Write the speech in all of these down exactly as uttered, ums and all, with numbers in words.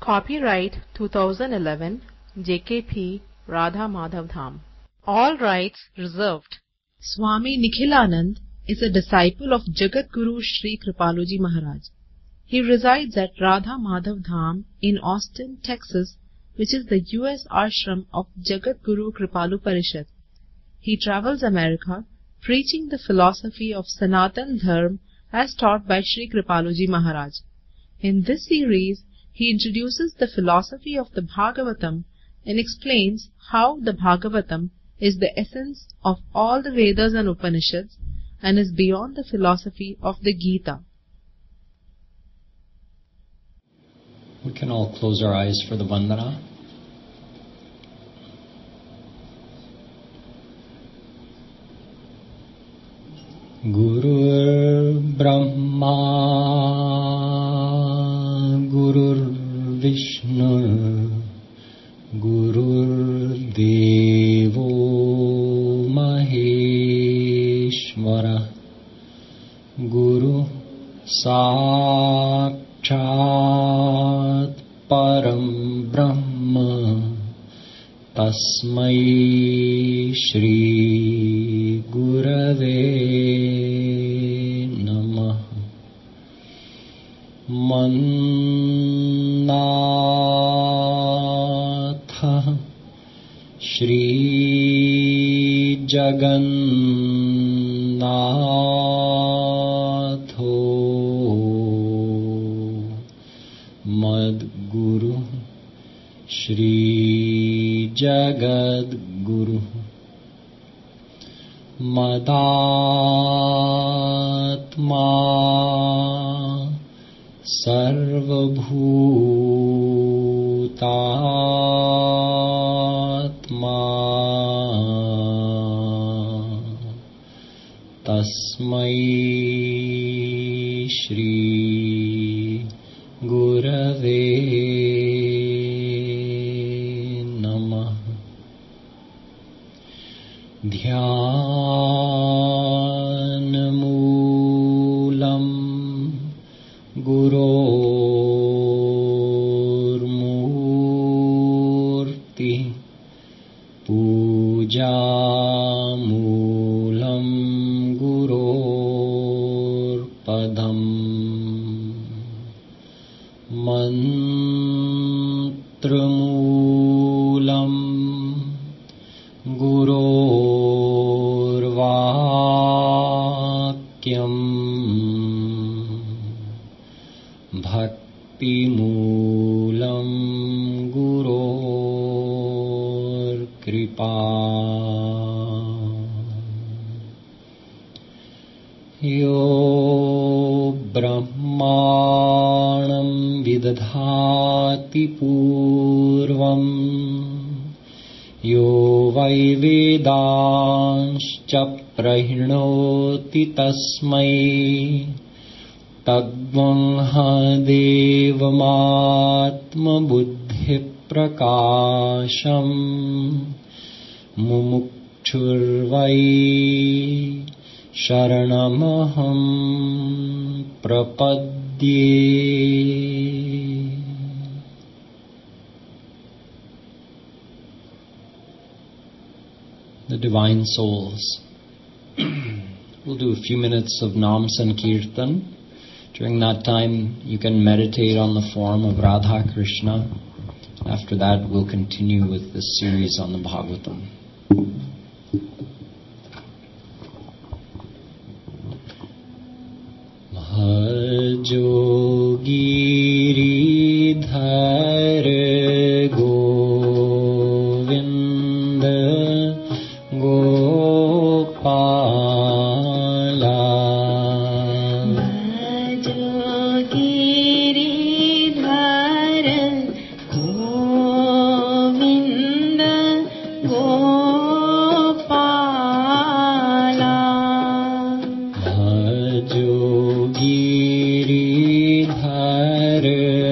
Copyright twenty eleven J K P Radha Madhav Dham. All rights reserved. Swami Nikhilanand is a disciple of Jagat Guru Sri Kripaluji Maharaj. He resides at Radha Madhav Dham in Austin, Texas, which is the U S ashram of Jagat Guru Kripalu Parishad. He travels America preaching the philosophy of Sanatan Dharma as taught by Sri Kripaluji Maharaj. In this series, he introduces the philosophy of the Bhagavatam and explains how the Bhagavatam is the essence of all the Vedas and Upanishads and is beyond the philosophy of the Gita. We can all close our eyes for the Vandana. Gurur Brahma Gurur Vishnu Gurur Devo Maheshwara Guru Sakshat Param Brahma Tasmai Shri Gurave Namah. Mannatha Shri Jagannatho Madguru Shri Jagadguru Madatma Sarvabhutatma Tasmai Shri Gurave Namah. Dhyanamoolam Gurormurti Pujamoolam Gurorpadam Mantramoolam Gurorvakyam Bhakti Moolam Guror Kripa. Yo Brahmanam Vidadhati Purvam Yo Vai Vedanscha Prahinoti Tasmai Tadvangha Devamatma Buddhi Prakasham Mumukchurvai Sharanamaham Prapadye. The Divine Souls. We'll do a few minutes of Nam Sankirtan. During that time, you can meditate on the form of Radha Krishna. After that, we'll continue with this series on the Bhagavatam. Bhajo Giridhar Govinda Gopala Bhajo Giridhar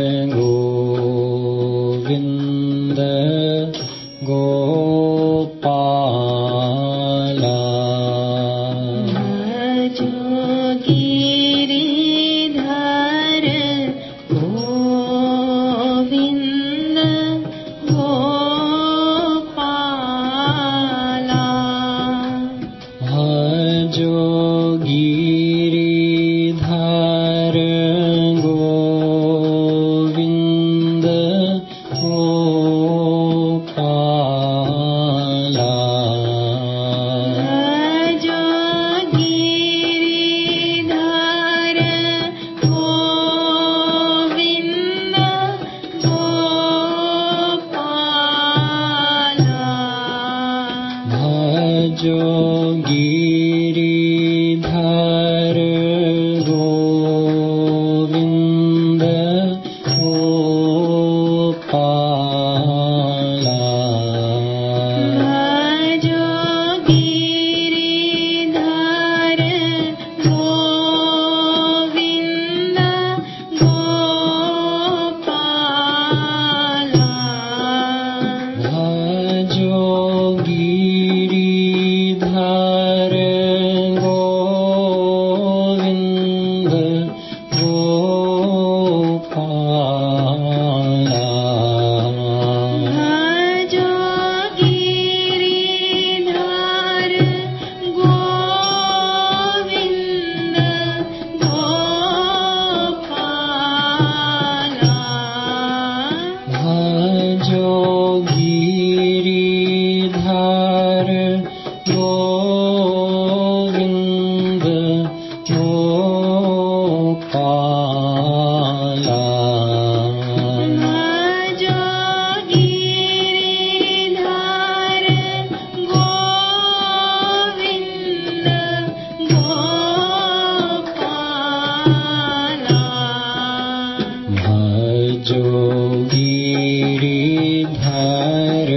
Giridhar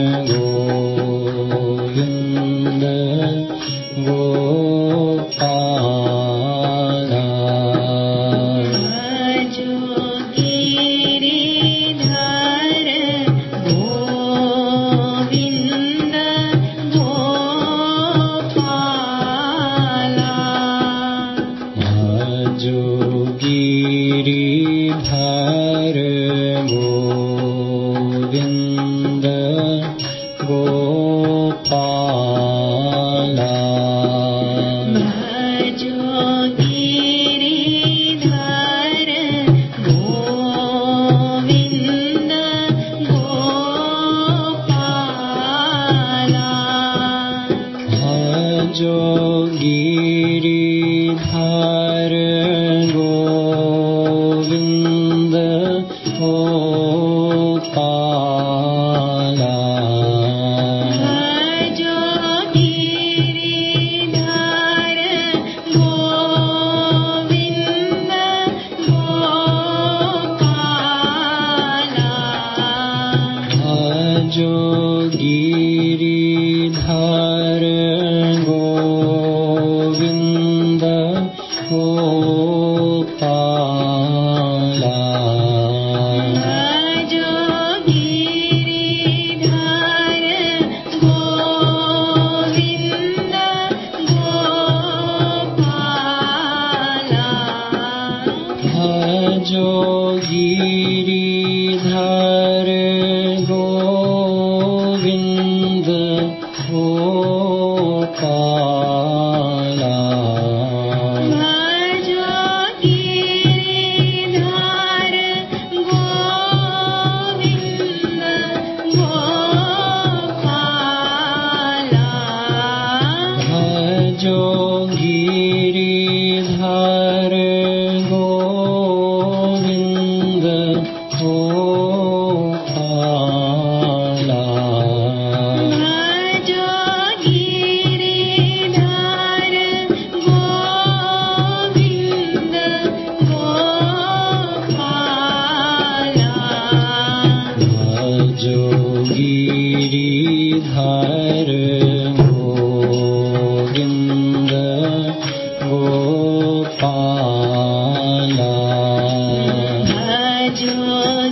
Govind Gopal भजो गिरिधर गोविंद गोपाल भजो गिरिधर गोविंद गोपाल भजो गिरिधर गोविंद गोपाल भजो गिरिधर गोविंद गोपाल भजो गिरिधर गोविंद गोपाल भजो गिरिधर गोविंद गोपाल भजो गिरिधर गोविंद गोपाल भजो गिरिधर गोविंद गोपाल भजो गिरिधर गोविंद गोपाल भजो गिरिधर गोविंद गोपाल भजो गिरिधर गोविंद गोपाल भजो गिरिधर गोविंद गोपाल भजो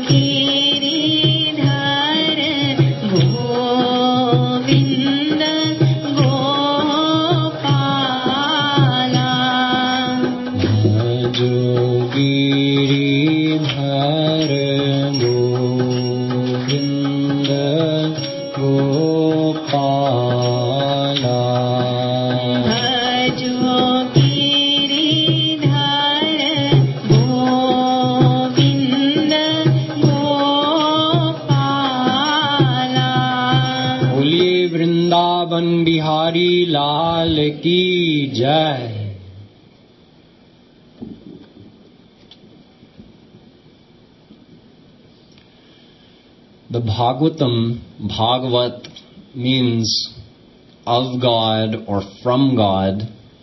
गिरिधर गोविंद गोपाल भजो गिरिधर गोविंद गोपाल भजो गिरिधर गोविंद गोपाल बोलिए वृंदावन बिहारी लाल की जय। The Bhagavatam, Bhagavat, means of God or from God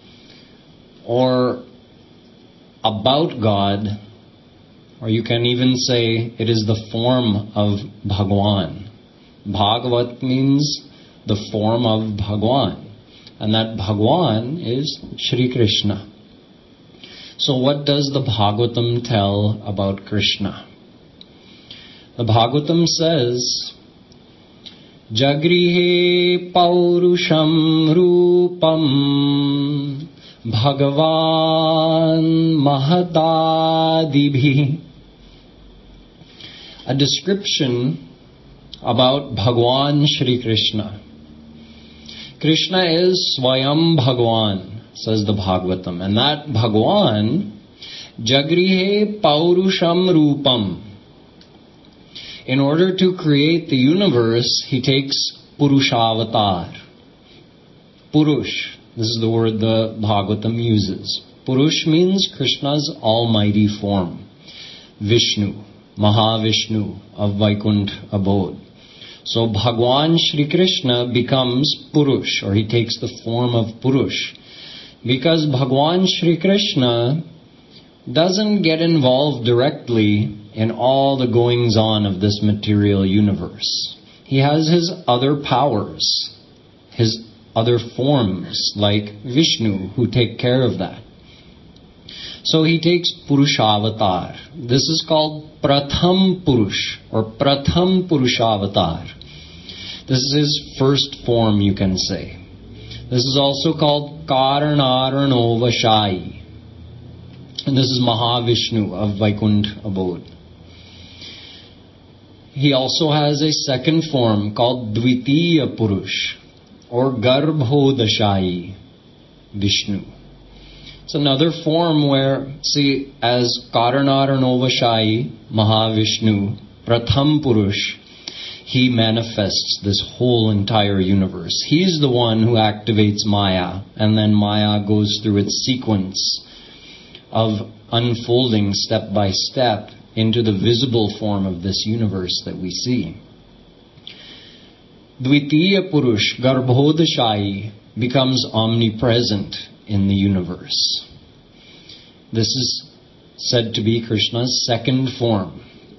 or about God, or you can even say it is the form of Bhagwan. Bhagavat means the form of Bhagwan, and that Bhagwan is Shri Krishna. So what does the Bhagavatam tell about Krishna? The Bhagavatam says, Jagrihe Paurusham Rupam Bhagavan Mahadadibhi. A description about Bhagwan Shri Krishna. Krishna is Swayam Bhagwan, says the Bhagavatam. And that Bhagwan, Jagrihe Paurusham Rupam. In order to create the universe, he takes Purushavatar. Purush, this is the word the Bhagavatam uses. Purush means Krishna's almighty form. Vishnu, Mahavishnu of Vaikuntha abode. So Bhagwan Shri Krishna becomes Purush, or he takes the form of Purush. Because Bhagwan Shri Krishna doesn't get involved directly in all the goings on of this material universe. He has his other powers, his other forms like Vishnu who take care of that. So he takes Purushavatar. This is called Pratham Purush or Pratham Purushavatar. This is his first form, you can say. This is also called Karanarano Vashayi. And this is Mahavishnu of Vaikuntha abode. He also has a second form called Dvitiya Purush or Garbhodashayi Vishnu. It's another form where, see, as Karanarano Vashayi Mahavishnu, Pratham Purush, he manifests this whole entire universe. He's the one who activates Maya, and then Maya goes through its sequence of unfolding step by step into the visible form of this universe that we see. Dvitiya Purush, Garbhodashayi, becomes omnipresent in the universe. This is said to be Krishna's second form.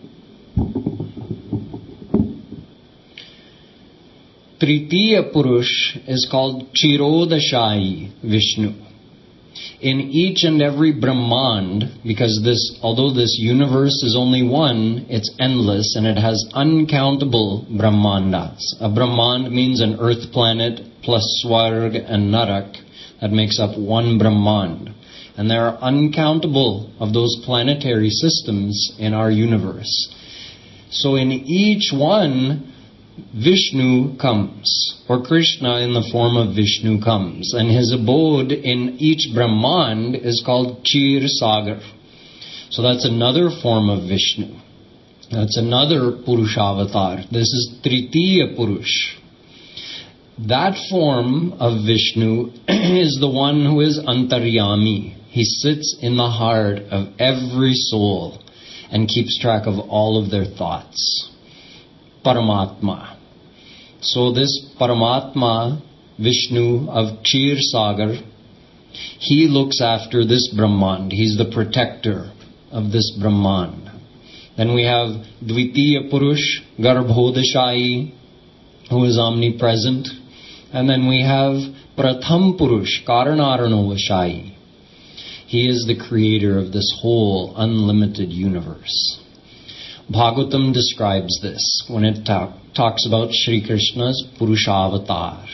Tritiya Purush is called Chirodashayi Vishnu. In each and every Brahmand, because this, although this universe is only one, it's endless and it has uncountable Brahmandas. A Brahmand means an earth planet plus Swarg and Narak. That makes up one Brahmand. And there are uncountable of those planetary systems in our universe. So in each one, Vishnu comes, or Krishna in the form of Vishnu comes, and his abode in each Brahmand is called Chir Sagar. So that's another form of Vishnu. That's another Purushavatar. This is Tritiya Purush. That form of Vishnu is the one who is Antaryami. He sits in the heart of every soul and keeps track of all of their thoughts. Paramatma. So this Paramatma, Vishnu of Chir Sagar, he looks after this Brahmand. He's the protector of this Brahmand. Then we have Dvitiya Purush, Garbhodashayi, who is omnipresent. And then we have Pratham Purush, Karanarano Vashayi. He is the creator of this whole unlimited universe. Bhagavatam describes this when it ta- talks about Sri Krishna's Purushavatar.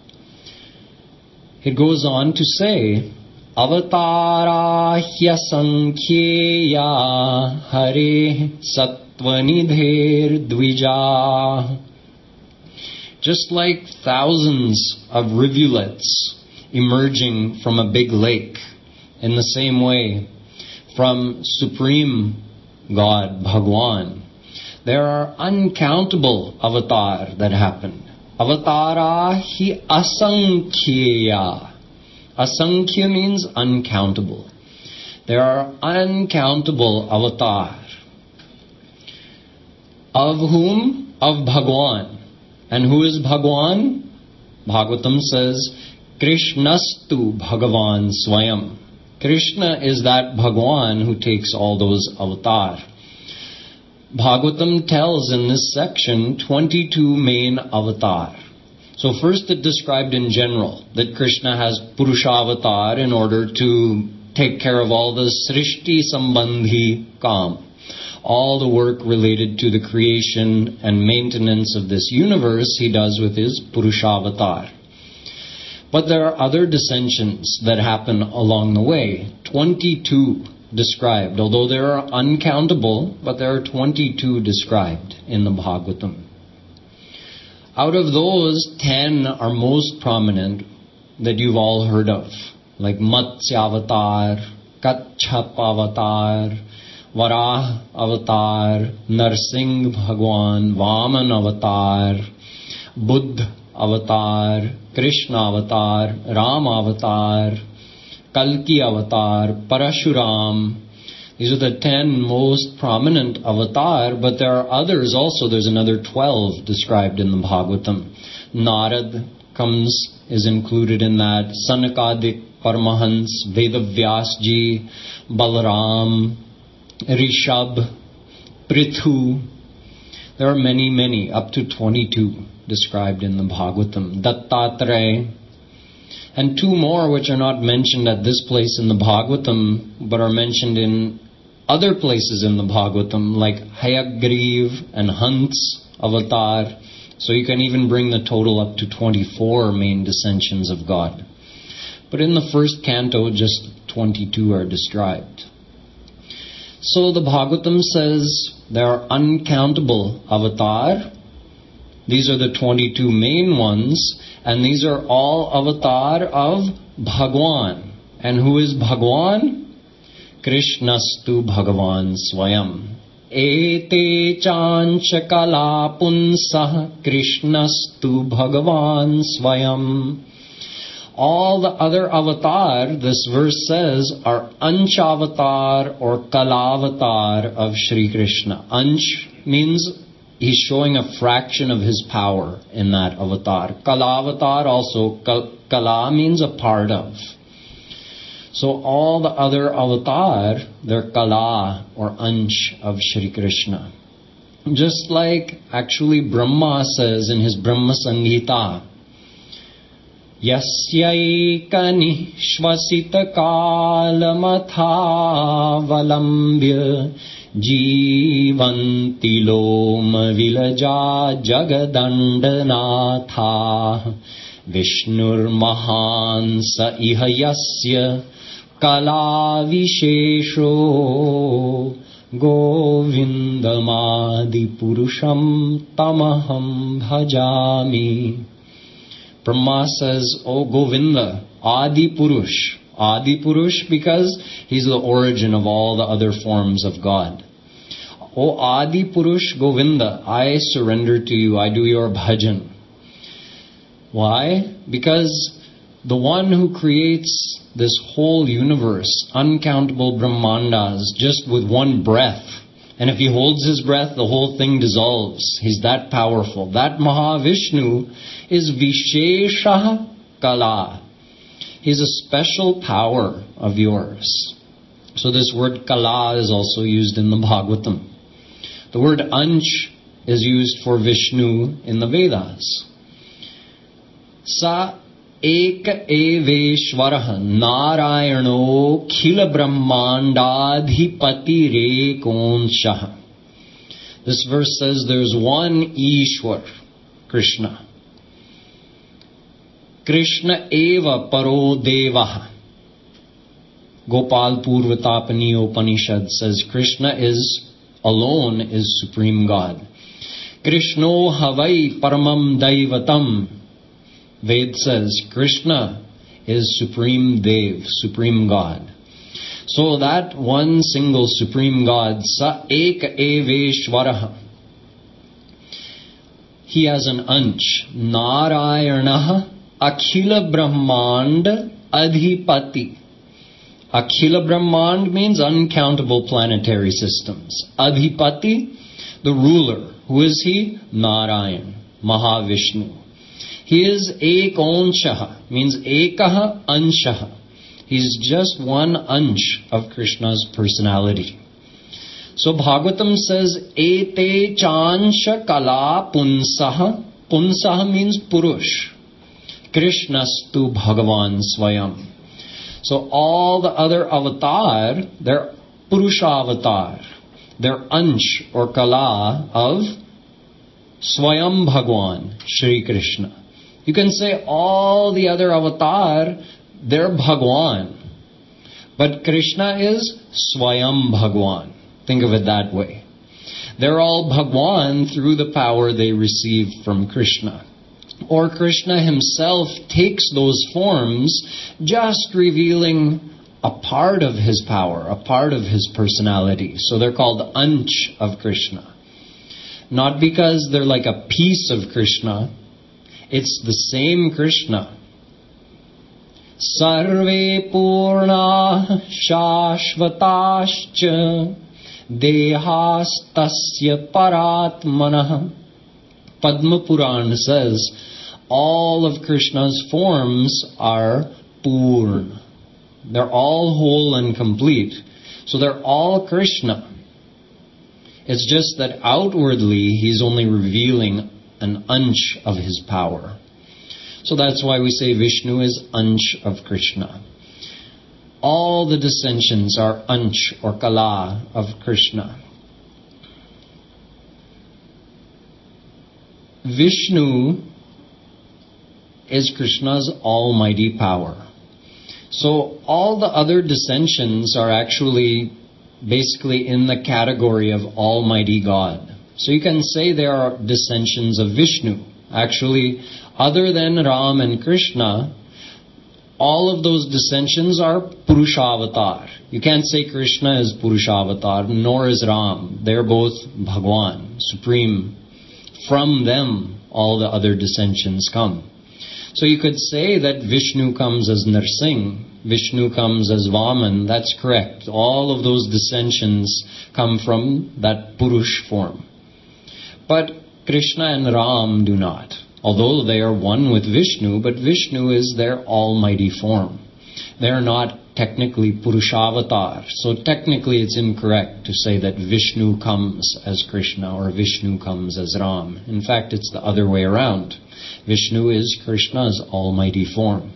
It goes on to say, Avatara hyasankheya hare sattvanidher dvija. Just like thousands of rivulets emerging from a big lake, in the same way, from Supreme God, Bhagwan, there are uncountable avatar that happen. Avatara hi asankhya. Asankhya means uncountable. There are uncountable avatar. Of whom? Of Bhagwan. And who is Bhagwan? Bhagavatam says, Krishnastu Bhagavan Swayam. Krishna is that Bhagwan who takes all those avatar. Bhagavatam tells in this section twenty-two main avatar. So first it described in general that Krishna has Purushavatar in order to take care of all the Srishti Sambandhi Kam. All the work related to the creation and maintenance of this universe he does with his Purushavatar. But there are other dissensions that happen along the way. twenty-two described, although there are uncountable, but there are twenty-two described in the Bhagavatam. Out of those, ten are most prominent that you've all heard of, like Matsyavatar, Kachhapavatar, Varah Avatar, Narsingh Bhagwan, Vaman Avatar, Buddha Avatar, Krishna Avatar, Ram Avatar, Kalki Avatar, Parashuram. These are the ten most prominent avatar, but there are others also. There's another twelve described in the Bhagavatam. Narad comes, is included in that. Sanakadik, Paramahansa, Vedavyasji, Balaram, Rishab, Prithu. There are many, many, up to twenty-two described in the Bhagavatam. Dattatreya. And two more which are not mentioned at this place in the Bhagavatam, but are mentioned in other places in the Bhagavatam, like Hayagriv and Hans avatar. So you can even bring the total up to twenty-four main dissensions of God. But in the first canto, just twenty-two are described. So the Bhagavatam says there are uncountable avatar. These are the twenty-two main ones, and these are all avatar of Bhagwan. And who is Bhagwan? Krishnastu Bhagavan Swayam. Ete chancha kala punsah Krishnastu Bhagavan Swayam. All the other avatar, this verse says, are Anshavatar or Kalavatar of Sri Krishna. Ansh means he's showing a fraction of his power in that avatar. Kalavatar also, kal- Kala means a part of. So all the other avatar, they're Kala or Ansh of Sri Krishna. Just like actually Brahma says in his Brahma Samhita, Yasyaika nishvasita kalamatha valambya jivanti loma vilaja jagadandanatha Vishnur mahan sa iha yasya kala vishesho govindamadi purusham tamaham bhajami. Brahma says, oh Govinda, Adi Purush. Adi Purush because he's the origin of all the other forms of God. Oh Adi Purush Govinda, I surrender to you, I do your bhajan. Why? Because the one who creates this whole universe, uncountable Brahmandas, just with one breath, and if he holds his breath, the whole thing dissolves. He's that powerful. That Mahavishnu is Vishesha Kala. He's a special power of yours. So this word Kala is also used in the Bhagavatam. The word Ansh is used for Vishnu in the Vedas. Sa Ek Eveshwaraha Narayano Khila Brahmandadhipati Rekonshaha. This verse says there's one Ishwar, Krishna. Krishna eva paro devaha. Gopal Purvatapani Upanishad says Krishna is alone is Supreme God. Krishno havai paramam daivatam. Ved says Krishna is Supreme Dev, Supreme God. So that one single Supreme God, Sa Eka Eveshwaraha, he has an Ansh. Narayanaha Akhila Brahmand Adhipati. Akhila Brahmand means uncountable planetary systems. Adhipati, the ruler. Who is he? Narayan, Mahavishnu. He is Ekonshaha, means Ekaha Anshaha. He's just one Ansh of Krishna's personality. So Bhagavatam says, Ete chansha kala punsaha. Punsaha means Purush. Krishnastu Bhagavan Swayam. So all the other avatar, they're Purusha avatar. They're Ansh or Kala of Swayam Bhagwan, Shri Krishna. You can say all the other avatar, they're Bhagwan. But Krishna is Swayam Bhagwan. Think of it that way. They're all Bhagwan through the power they received from Krishna. Or Krishna himself takes those forms, just revealing a part of his power, a part of his personality. So they're called Ansh of Krishna. Not because they're like a piece of Krishna. It's the same Krishna. Sarve purna shashvatascha dehastasya paratmanah. Padma Puran says all of Krishna's forms are purna. They're all whole and complete. So they're all Krishna. It's just that outwardly he's only revealing an ansh of his power. So that's why we say Vishnu is ansh of Krishna. All the dissensions are ansh or kala of Krishna. Vishnu is Krishna's almighty power. So all the other dissensions are actually basically in the category of Almighty God. So you can say there are dissensions of Vishnu. Actually, other than Ram and Krishna, all of those dissensions are Purushavatar. You can't say Krishna is Purushavatar, nor is Ram. They're both Bhagwan, supreme. From them, all the other dissensions come. So you could say that Vishnu comes as Narsingh, Vishnu comes as Vaman. That's correct. All of those dissensions come from that Purush form. But Krishna and Ram do not. Although they are one with Vishnu, but Vishnu is their almighty form. They are not technically Purushavatar. So technically it's incorrect to say that Vishnu comes as Krishna or Vishnu comes as Ram. In fact, it's the other way around. Vishnu is Krishna's almighty form.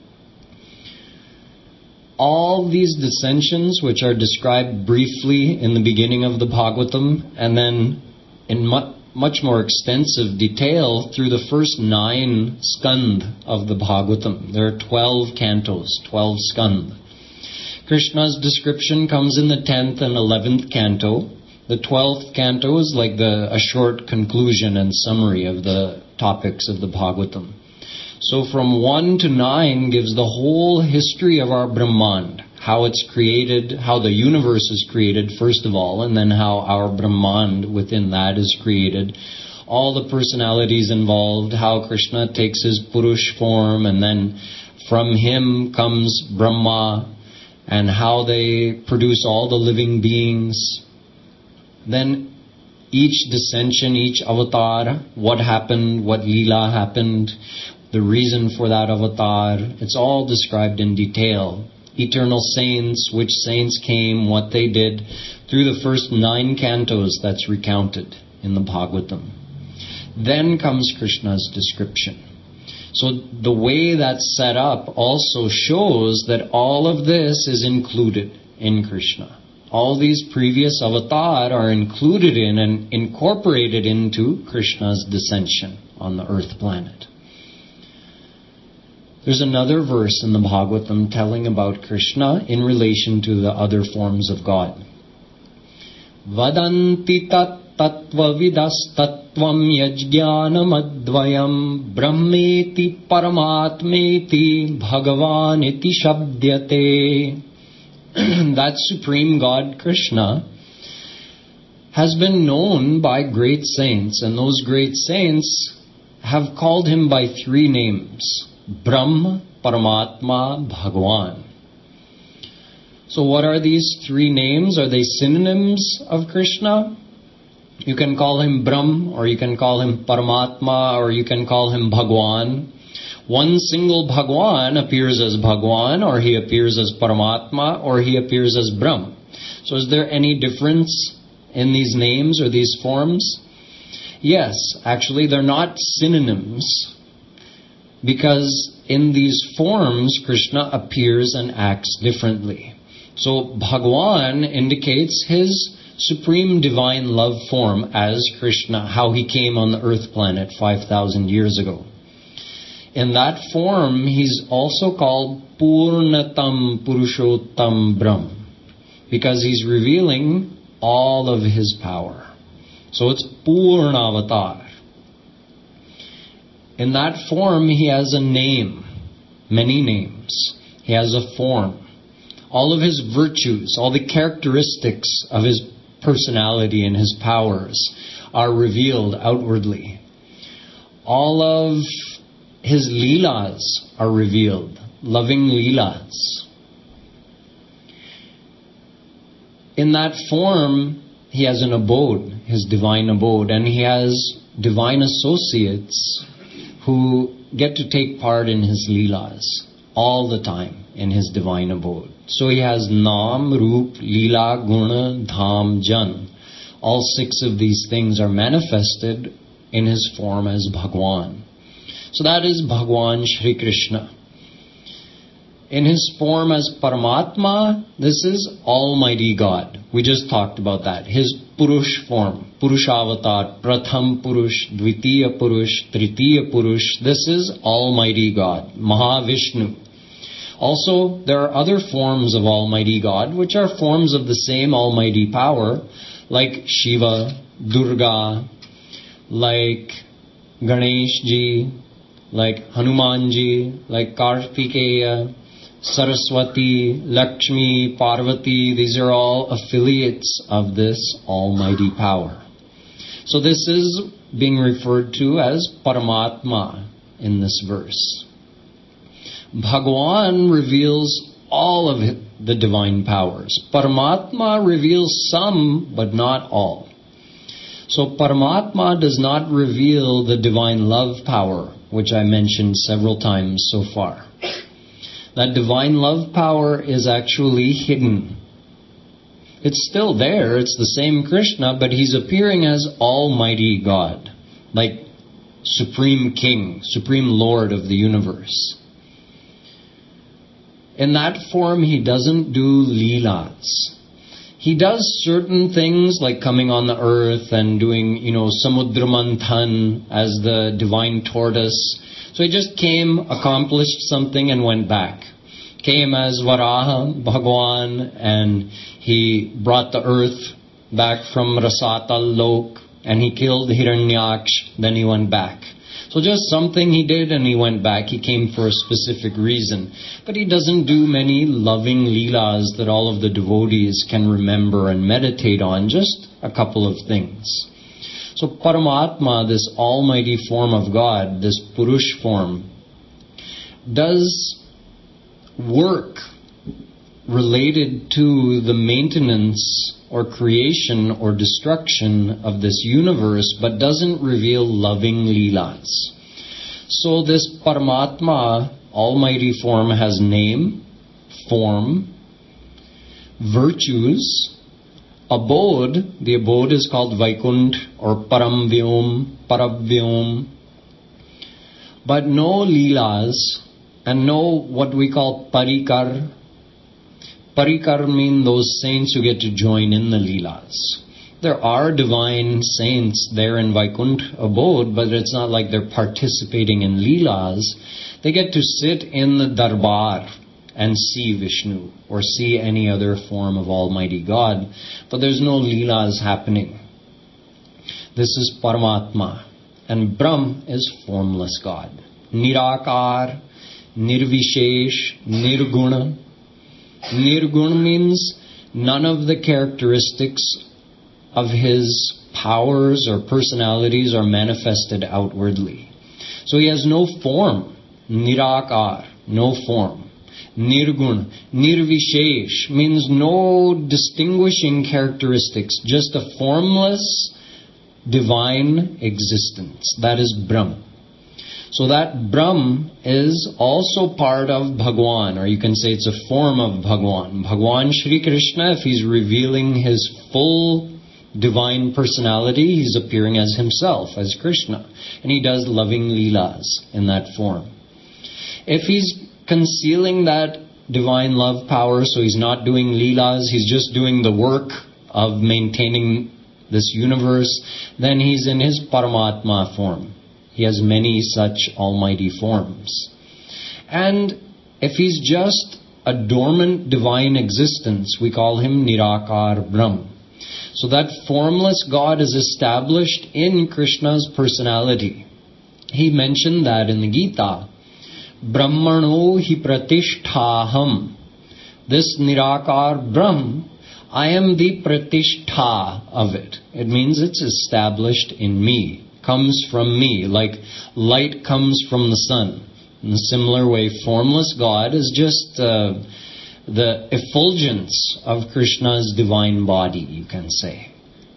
All these dissensions, which are described briefly in the beginning of the Bhagavatam, and then in mu- much more extensive detail through the first nine skand of the Bhagavatam. There are twelve cantos, twelve skand. Krishna's description comes in the tenth and eleventh canto. The twelfth canto is like the a short conclusion and summary of the topics of the Bhagavatam. So from one to nine gives the whole history of our Brahmand, how it's created, how the universe is created first of all, and then how our Brahmand within that is created. All the personalities involved, how Krishna takes his Purush form, and then from him comes Brahma, and how they produce all the living beings. Then each dissension, each avatar, what happened, what Leela happened, the reason for that avatar, it's all described in detail. Eternal saints, which saints came, what they did, through the first nine cantos that's recounted in the Bhagavatam. Then comes Krishna's description. So the way that's set up also shows that all of this is included in Krishna. All these previous avatar are included in and incorporated into Krishna's descension on the earth planet. There's another verse in the Bhagavatam telling about Krishna in relation to the other forms of God. Vadanti tat tattva vidas tattvam yajnanam advayam brahmeti paramatmeti bhagavaniti shabdyate. That supreme God, Krishna, has been known by great saints, and those great saints have called him by three names: Brahma, Paramatma, Bhagavan. So what are these three names? Are they synonyms of Krishna? You can call him Brahm, or you can call him Paramatma, or you can call him Bhagavan. One single Bhagwan appears as Bhagwan, or he appears as Paramatma, or he appears as Brahm. So is there any difference in these names or these forms? Yes, actually they're not synonyms, because in these forms Krishna appears and acts differently. So Bhagwan indicates his supreme divine love form as Krishna, how he came on the earth planet five thousand years ago. In that form, he's also called Purnatam Purushottam Brahm, because he's revealing all of his power. So it's Purnavatar. In that form, he has a name, many names. He has a form. All of his virtues, all the characteristics of his personality and his powers are revealed outwardly. All of his leelas are revealed, loving leelas. In that form, he has an abode, his divine abode, and he has divine associates who get to take part in his leelas all the time in his divine abode. So he has Nam, Roop, Leela, Guna, Dham, Jan. all six of these things are manifested in his form as Bhagwan. So that is Bhagwan Shri Krishna. In his form as Paramatma, this is Almighty God. We just talked about that. His Purush form, Purushavatar, Pratham Purush, Dvitiya Purush, Tritiya Purush. This is Almighty God, Mahavishnu. Also, there are other forms of Almighty God, which are forms of the same Almighty power, like Shiva, Durga, like Ganeshji, like Hanumanji, like Kartikeya, Saraswati, Lakshmi, Parvati. These are all affiliates of this almighty power. So this is being referred to as Paramatma in this verse. Bhagwan reveals all of the divine powers. Paramatma reveals some, but not all. So Paramatma does not reveal the divine love power, which I mentioned several times so far. That divine love power is actually hidden. It's still there, it's the same Krishna, but he's appearing as Almighty God, like Supreme King, Supreme Lord of the universe. In that form, he doesn't do leelas. He does certain things like coming on the earth and doing, you know, Samudramanthan as the divine tortoise. So he just came, accomplished something and went back. Came as Varaha, Bhagwan, and he brought the earth back from Rasatal Lok, and he killed Hiranyaksh, then he went back. So just something he did and he went back. He came for a specific reason. But he doesn't do many loving leelas that all of the devotees can remember and meditate on, just a couple of things. So Paramatma, this almighty form of God, this Purush form, does work related to the maintenance or creation or destruction of this universe, but doesn't reveal loving leelas. So this Paramatma, almighty form, has name, form, virtues, abode. The abode is called Vaikunt or Paramvyom, Paravyom. But no leelas and no what we call parikar. Parikar mean those saints who get to join in the leelas. There are divine saints there in Vaikunt abode, but it's not like they're participating in leelas. They get to sit in the darbar and see Vishnu or see any other form of Almighty God, but there's no leelas happening. This is Paramatma, and Brahm is formless God. Nirakar, Nirvishesh, Nirguna. Nirguna means none of the characteristics of his powers or personalities are manifested outwardly. So he has no form. Nirakar, no form. Nirgun, Nirvishesh means no distinguishing characteristics, just a formless divine existence. That is Brahm. So that Brahm is also part of Bhagwan, or you can say it's a form of Bhagwan. Bhagwan Shri Krishna, if he's revealing his full divine personality, he's appearing as himself, as Krishna. And he does loving leelas in that form. If he's concealing that divine love power, so he's not doing leelas, he's just doing the work of maintaining this universe, then he's in his Paramatma form. He has many such almighty forms. And if he's just a dormant divine existence, we call him Nirakar Brahm. So that formless God is established in Krishna's personality. He mentioned that in the Gita. Brahmano hi pratisthaham. This Nirakar Brahm, I am the pratishtha of it. It means it's established in me. Comes from me, like light comes from the sun. In a similar way, formless God is just uh, the effulgence of Krishna's divine body, you can say.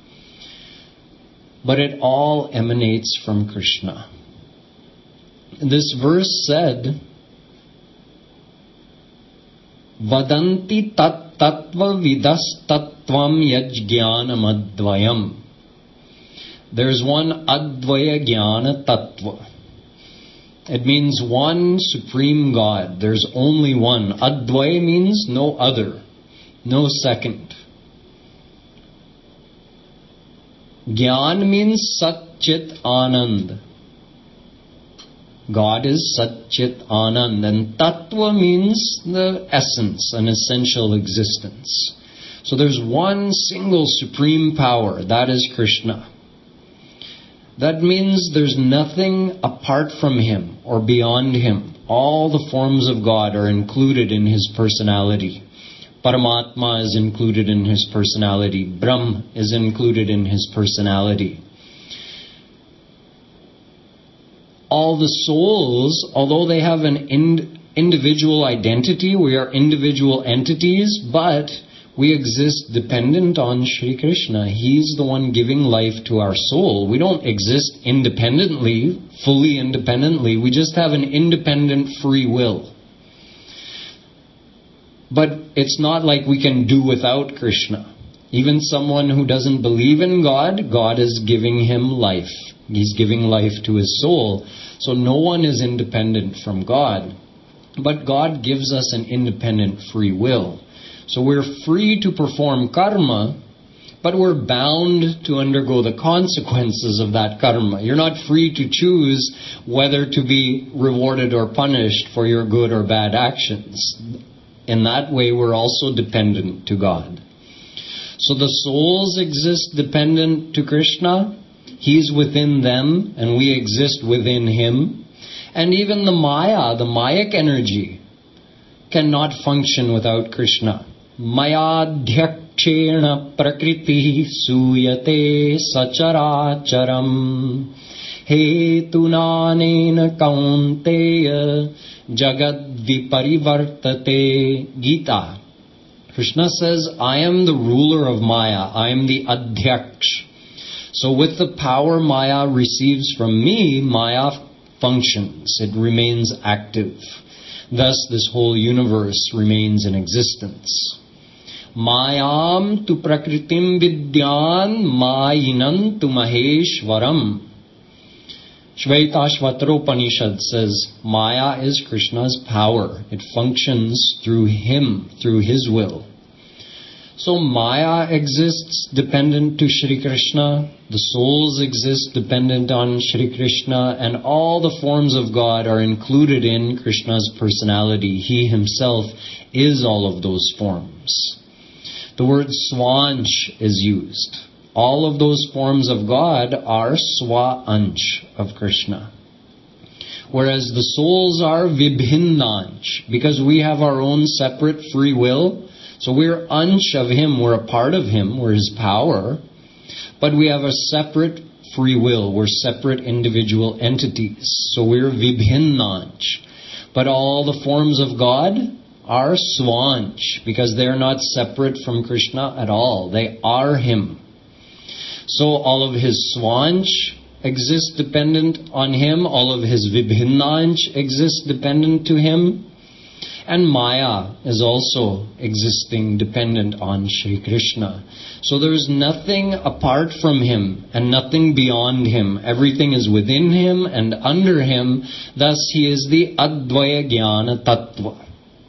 But it all emanates from Krishna. This verse said, Vadanti tat tattva vidas tattvam yajnanam advayam. There's one advaya jnana tattva. It means one supreme God. There's only one. Advaya means no other, no second. Gyan means Sat Chit Anand. God is Sat Chit Anand. And Tattva means the essence, an essential existence. So there's one single supreme power. That is Krishna. That means there's nothing apart from Him or beyond Him. All the forms of God are included in His personality. Paramatma is included in His personality. Brahm is included in His personality. All the souls, although they have an ind- individual identity, we are individual entities, but we exist dependent on Shri Krishna. He's the one giving life to our soul. We don't exist independently, fully independently. We just have an independent free will. But it's not like we can do without Krishna. Even someone who doesn't believe in God, God is giving him life. He's giving life to his soul. So no one is independent from God. But God gives us an independent free will. So we're free to perform karma, but we're bound to undergo the consequences of that karma. You're not free to choose whether to be rewarded or punished for your good or bad actions. In that way, we're also dependent to God. So the souls exist dependent to Krishna. He's within them, and we exist within Him. And even the Maya, the Mayic energy, cannot function without Krishna. Mayadhyakshena prakriti suyate sacharacharam hetunanena kaunteya jagad viparivartate. Gita. Krishna says, I am the ruler of Maya. I am the Adhyaksh. So with the power Maya receives from me, Maya functions. It remains active. Thus this whole universe remains in existence. Mayam tu prakritim vidyan mayinan tu maheshwaram. Shvetashvataropanishad says, Maya is Krishna's power. It functions through Him, through His will. So Maya exists dependent to Shri Krishna. The souls exist dependent on Shri Krishna. And all the forms of God are included in Krishna's personality. He Himself is all of those forms. The word swanch is used. All of those forms of God are swa-ansh of Krishna. Whereas the souls are vibhinnansh, because we have our own separate free will. So we're ansh of Him, we're a part of Him, we're His power. But we have a separate free will, we're separate individual entities. So we're vibhinnansh. But all the forms of God are swanch, because they're not separate from Krishna at all. They are Him. So all of His swanch exists dependent on Him. All of His vibhinnansh exists dependent to Him. And Maya is also existing dependent on Shri Krishna. So there is nothing apart from Him and nothing beyond Him. Everything is within Him and under Him. Thus He is the Advaya Jnana Tattva.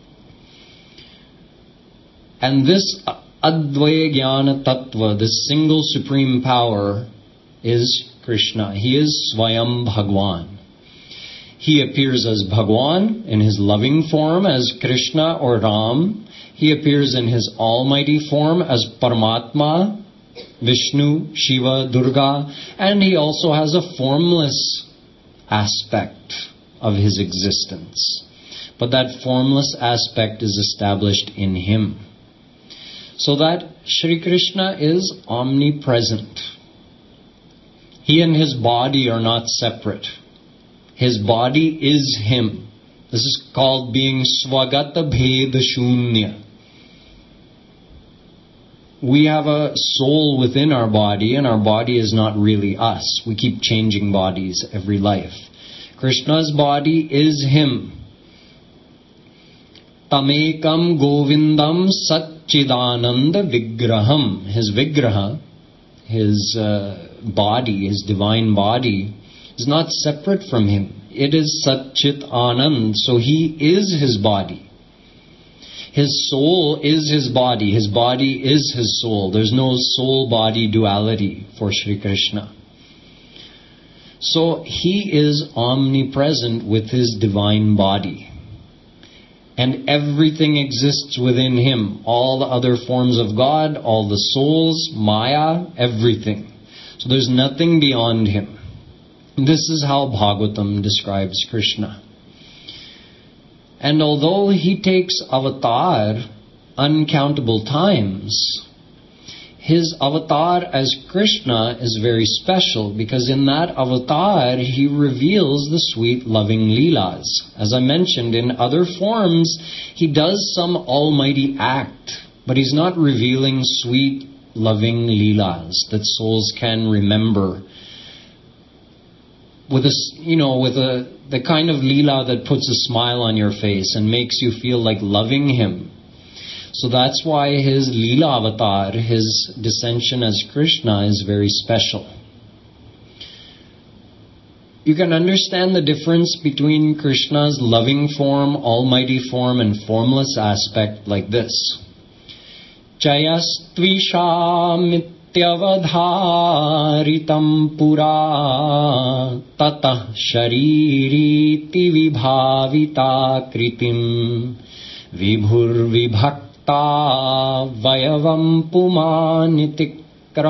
And this Advaya Jnana Tattva, this single supreme power, is Krishna. He is Swayam Bhagwan. He appears as Bhagwan in His loving form as Krishna or Ram. He appears in His almighty form as Paramatma, Vishnu, Shiva, Durga. And He also has a formless aspect of His existence. But that formless aspect is established in Him. So that Shri Krishna is omnipresent. He and His body are not separate. His body is Him. This is called being Swagata Bheda Shunya. We have a soul within our body, and our body is not really us. We keep changing bodies every life. Krishna's body is Him. Tamekam Govindam Sat Chidananda Vigraham. His Vigraha, his uh, body, his divine body, is not separate from him. It is Satchit Anand. So he is his body. His soul is his body. His body is his soul. There's no soul-body duality for Sri Krishna. So he is omnipresent with his divine body. And everything exists within him. All the other forms of God, all the souls, Maya, everything. So there's nothing beyond him. This is how Bhagavatam describes Krishna. And although he takes avatar uncountable times, his avatar as Krishna is very special because in that avatar he reveals the sweet loving leelas. As I mentioned, in other forms he does some almighty act, but he's not revealing sweet loving leelas that souls can remember. With a, you know, with a the kind of leela that puts a smile on your face and makes you feel like loving him. So that's why his leela avatar, his descension as Krishna, is very special. You can understand the difference between Krishna's loving form, almighty form, and formless aspect like this. Chayastvishamit Tyavadharitam pura tatah shaririti vibhavita kritim vibhur vibhakta vayavam pumanitik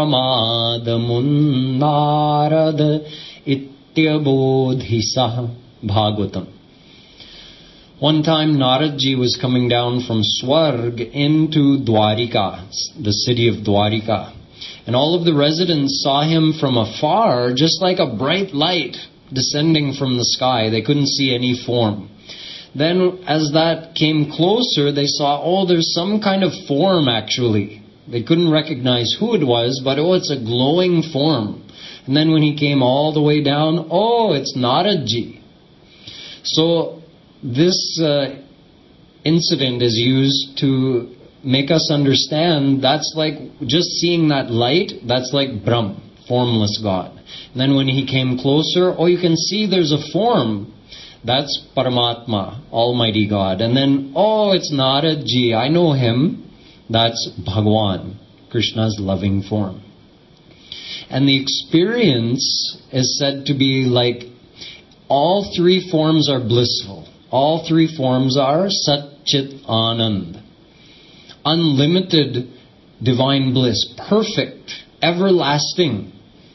kramadamunnarad ityabodhisah. Bhagavatam. One time Naradji was coming down from Swarg into Dwarika, the city of Dwarika. And all of the residents saw him from afar, just like a bright light descending from the sky. They couldn't see any form. Then as that came closer, they saw, oh, there's some kind of form actually. They couldn't recognize who it was, but oh, it's a glowing form. And then when he came all the way down, oh, it's Naradji. So this uh, incident is used to make us understand that's like just seeing that light, that's like Brahm, formless God. And then when he came closer, oh, you can see there's a form. That's Paramatma, Almighty God. And then, oh, it's Naradji, I know him. That's Bhagwan, Krishna's loving form. And the experience is said to be like all three forms are blissful. All three forms are Sat Chit Anand. Unlimited divine bliss, perfect, everlasting.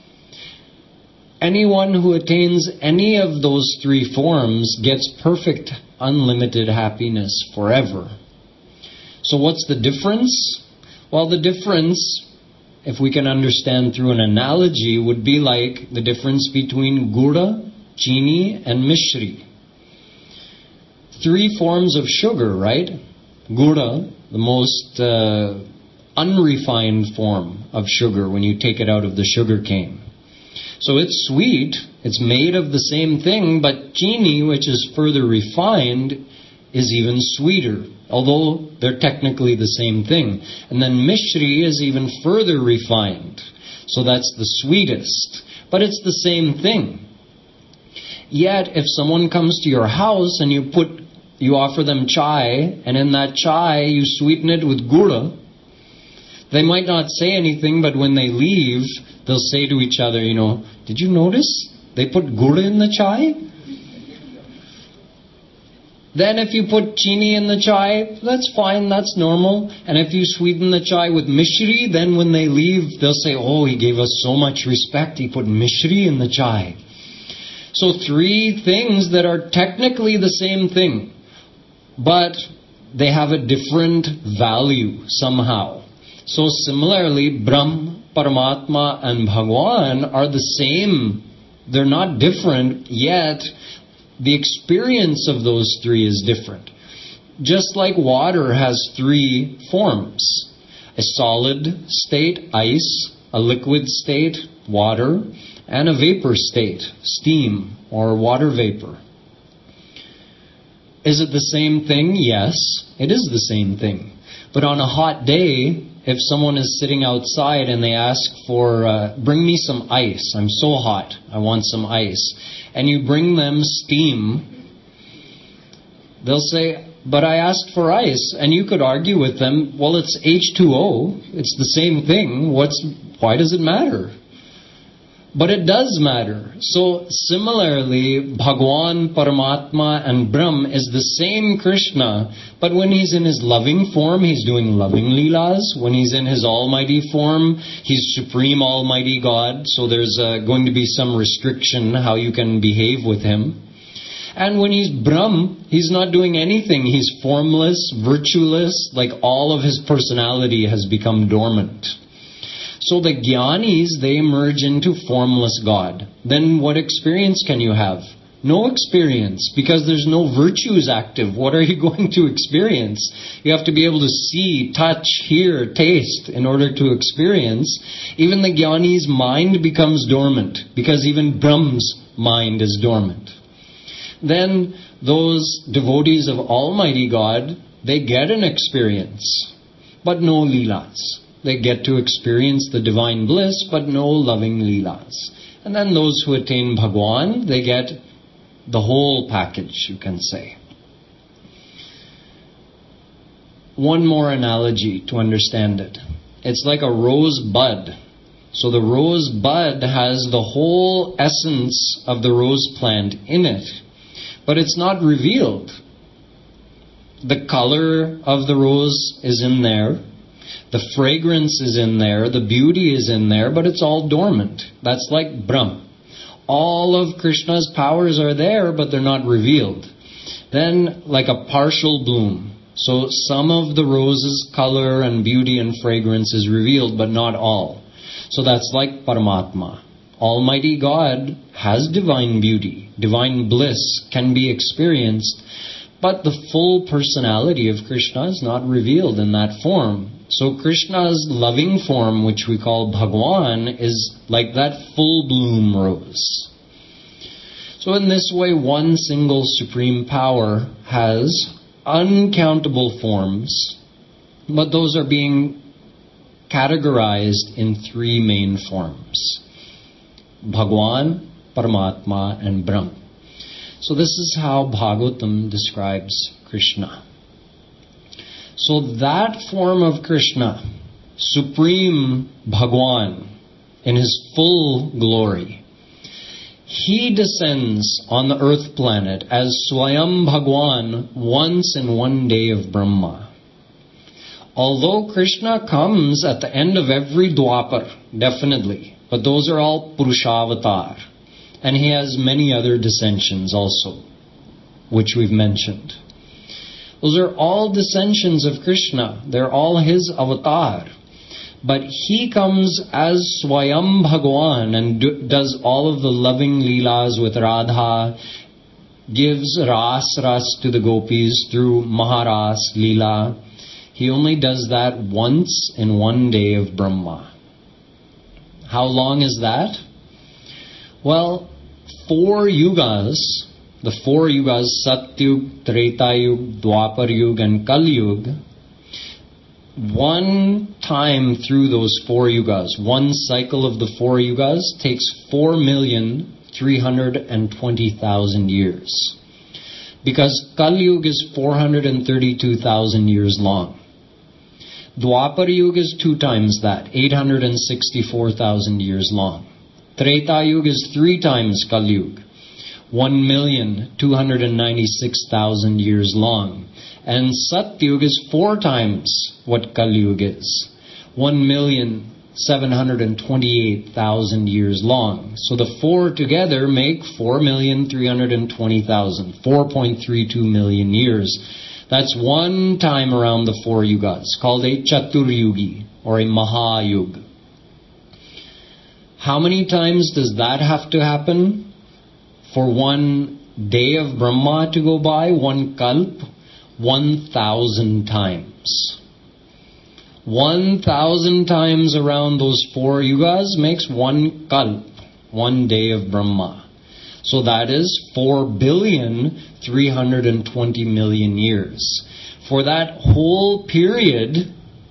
Anyone who attains any of those three forms gets perfect, unlimited happiness forever. So what's the difference? Well, the difference, if we can understand through an analogy, would be like the difference between Gura, Chini, and Mishri. Three forms of sugar, right? Gura, the most uh, unrefined form of sugar when you take it out of the sugar cane. So it's sweet, it's made of the same thing, but chini, which is further refined, is even sweeter, although they're technically the same thing. And then mishri is even further refined, so that's the sweetest, but it's the same thing. Yet, if someone comes to your house and you put You offer them chai, and in that chai you sweeten it with gura. They might not say anything, but when they leave, they'll say to each other, you know, did you notice they put gura in the chai? Then if you put chini in the chai, that's fine, that's normal. And if you sweeten the chai with mishri, then when they leave, they'll say, oh, he gave us so much respect, he put mishri in the chai. So three things that are technically the same thing, but they have a different value somehow. So similarly, Brahm, Paramatma, and Bhagwan are the same. They're not different, yet the experience of those three is different. Just like water has three forms: a solid state, ice; a liquid state, water; and a vapor state, steam or water vapor. Is it the same thing? Yes, it is the same thing. But on a hot day, if someone is sitting outside and they ask for, uh, bring me some ice, I'm so hot, I want some ice, and you bring them steam, they'll say, but I asked for ice. And you could argue with them, well, it's H two O, it's the same thing, what's, why does it matter? But it does matter. So similarly, Bhagwan, Paramatma and Brahm is the same Krishna, but when he's in his loving form, he's doing loving leelas. When he's in his almighty form, he's supreme almighty God, so there's uh, going to be some restriction how you can behave with him. And when he's Brahm, he's not doing anything. He's formless, virtueless, like all of his personality has become dormant. So the Jnanis, they merge into formless God. Then what experience can you have? No experience, because there's no virtues active. What are you going to experience? You have to be able to see, touch, hear, taste in order to experience. Even the Jnani's mind becomes dormant, because even Brahm's mind is dormant. Then those devotees of Almighty God, they get an experience, but no leelas. They get to experience the divine bliss, but no loving leelas. And then those who attain Bhagwan, they get the whole package, you can say. One more analogy to understand it. It's like a rose bud. So the rose bud has the whole essence of the rose plant in it, but it's not revealed. The color of the rose is in there. The fragrance is in there, the beauty is in there, but it's all dormant. That's like Brahm. All of Krishna's powers are there, but they're not revealed. Then, like a partial bloom. So some of the rose's color and beauty and fragrance is revealed, but not all. So that's like Paramatma. Almighty God has divine beauty. Divine bliss can be experienced, but the full personality of Krishna is not revealed in that form. So Krishna's loving form, which we call Bhagwan, is like that full bloom rose. So in this way, one single supreme power has uncountable forms, but those are being categorized in three main forms: Bhagwan, Paramatma, and Brahm. So this is how Bhagavatam describes Krishna. So that form of Krishna, Supreme Bhagwan, in his full glory, he descends on the earth planet as Swayam Bhagwan once in one day of Brahma. Although Krishna comes at the end of every Dwapar, definitely, but those are all Purushavatar. And he has many other descensions also, which we've mentioned. Those are all descensions of Krishna. They're all his avatar. But he comes as Swayam Bhagwan and do, does all of the loving leelas with Radha, gives ras ras to the gopis through Maharas Leela. He only does that once in one day of Brahma. How long is that? Well, four yugas, the four yugas, Satyug, Tretayug, Dwapar and Kali Yuga, one time through those four yugas, one cycle of the four yugas takes four million three hundred twenty thousand years. Because Kali Yuga is four hundred thirty-two thousand years long. Dwapar Yuga is two times that, eight hundred sixty-four thousand years long. Treta Yuga is three times Kali Yuga, one million two hundred ninety-six thousand years long. And Satyuga is four times what Kali Yuga is, one million seven hundred twenty-eight thousand years long. So the four together make four million three hundred twenty thousand, four point three two million years. That's one time around the four yugas, called a Chaturyugi or a Mahayuga. How many times does that have to happen for one day of Brahma to go by, one kalp? One thousand times. One thousand times around those four yugas makes one kalp, one day of Brahma. So that is four billion three hundred twenty million years. For that whole period,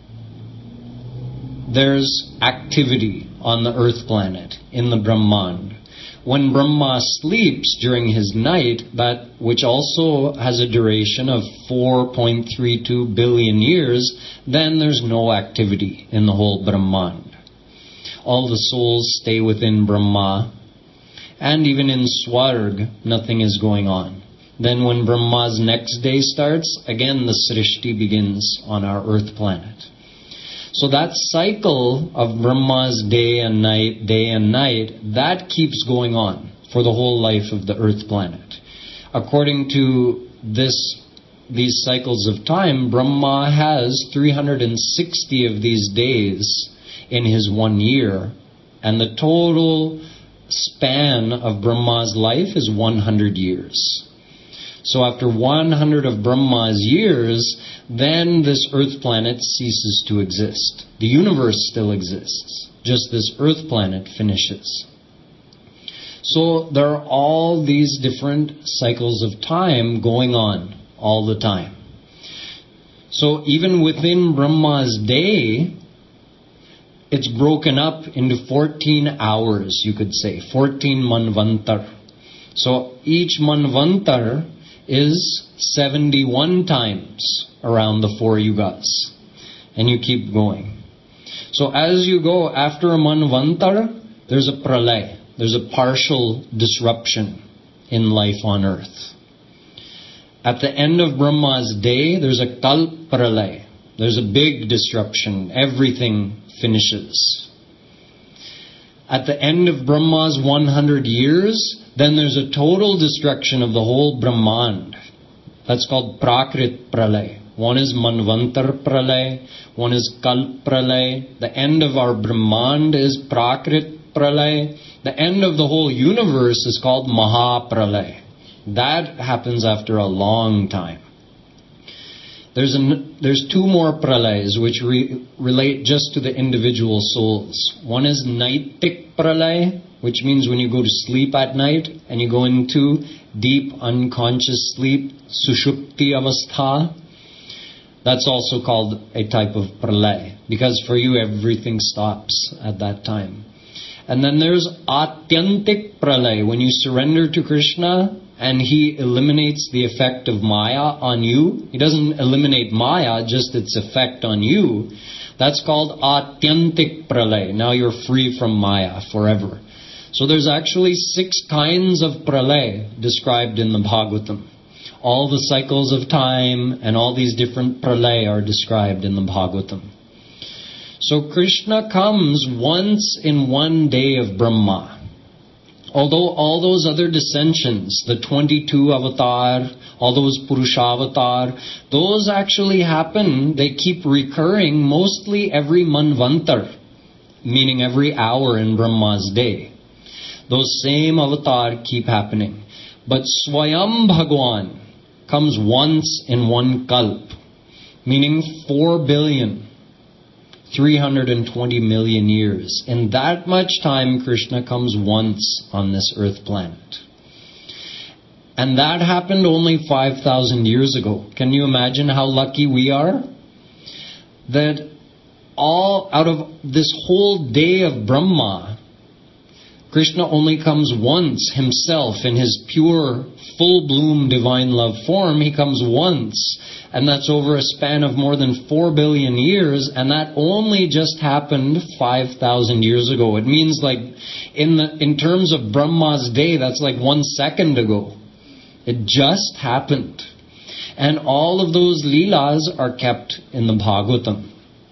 there's activity on the earth planet, in the Brahmand. When Brahma sleeps during his night, that which also has a duration of four point three two billion years, then there's no activity in the whole Brahmand. All the souls stay within Brahma, and even in Swarg, nothing is going on. Then when Brahma's next day starts, again the Srishti begins on our earth planet. So that cycle of Brahma's day and night, day and night, that keeps going on for the whole life of the earth planet. According to this, these cycles of time, Brahma has three hundred sixty of these days in his one year, and the total span of Brahma's life is one hundred years. So after one hundred of Brahma's years, then this earth planet ceases to exist. The universe still exists. Just this earth planet finishes. So there are all these different cycles of time going on all the time. So even within Brahma's day, it's broken up into fourteen hours, you could say. fourteen manvantar. So each manvantar is seventy-one times around the four yugas. And you keep going. So as you go after a manvantar, there's a pralay. There's a partial disruption in life on earth. At the end of Brahma's day, there's a kalp pralay. There's a big disruption. Everything finishes. At the end of Brahma's one hundred years, then there's a total destruction of the whole Brahmand. That's called Prakrit Pralay. One is Manvantar Pralay, one is Kalp Pralay. The end of our Brahmand is Prakrit Pralay. The end of the whole universe is called Maha Pralay. That happens after a long time. There's an, there's two more pralays which re, relate just to the individual souls. One is Naitik Pralay, which means when you go to sleep at night and you go into deep unconscious sleep, Sushupti Avastha. That's also called a type of pralay, because for you everything stops at that time. And then there's Atyantik Pralay, when you surrender to Krishna and He eliminates the effect of Maya on you. He doesn't eliminate Maya, just its effect on you. That's called Atyantik Pralay. Now you're free from Maya forever. So there's actually six kinds of pralay described in the Bhagavatam. All the cycles of time and all these different pralay are described in the Bhagavatam. So Krishna comes once in one day of Brahma. Although all those other dissensions, the twenty-two avatar, all those Purushavatar, those actually happen, they keep recurring mostly every manvantar, meaning every hour in Brahma's day. Those same avatar keep happening. But Swayam Bhagwan comes once in one kalp, meaning four billion, three hundred twenty million years. In that much time, Krishna comes once on this earth planet. And that happened only five thousand years ago. Can you imagine how lucky we are? That all out of this whole day of Brahma, Krishna only comes once himself in his pure, full-bloom divine love form. He comes once, and that's over a span of more than four billion years, and that only just happened five thousand years ago. It means like, in the in terms of Brahma's day, that's like one second ago. It just happened. And all of those leelas are kept in the Bhagavatam.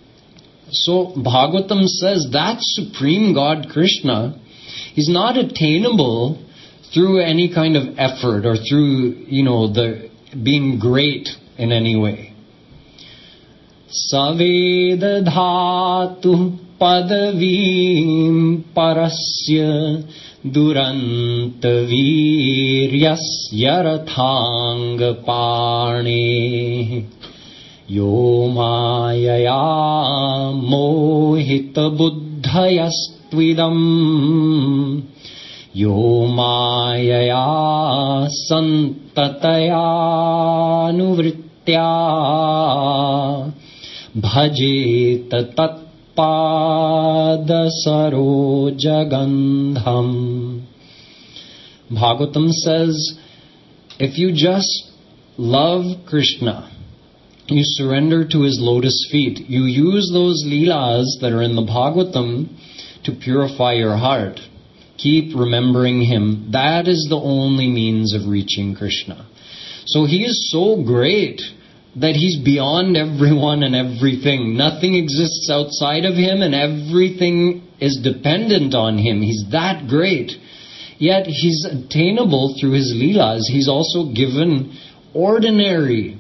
So Bhagavatam says that Supreme God Krishna, He's not attainable through any kind of effort or through, you know, the being great in any way. Saveda dhatu padavim parasya duranta viryas yarathang parne yo mayaya mohita buddhayas Tvidam Yo mayaya santataya nuvritya bhajet tatpada sarojagandham. Bhagavatam says, if you just love Krishna, you surrender to his lotus feet, you use those leelas that are in the Bhagavatam to purify your heart. Keep remembering him. That is the only means of reaching Krishna. So he is so great that he's beyond everyone and everything. Nothing exists outside of him and everything is dependent on him. He's that great. Yet he's attainable through his leelas. He's also given ordinary,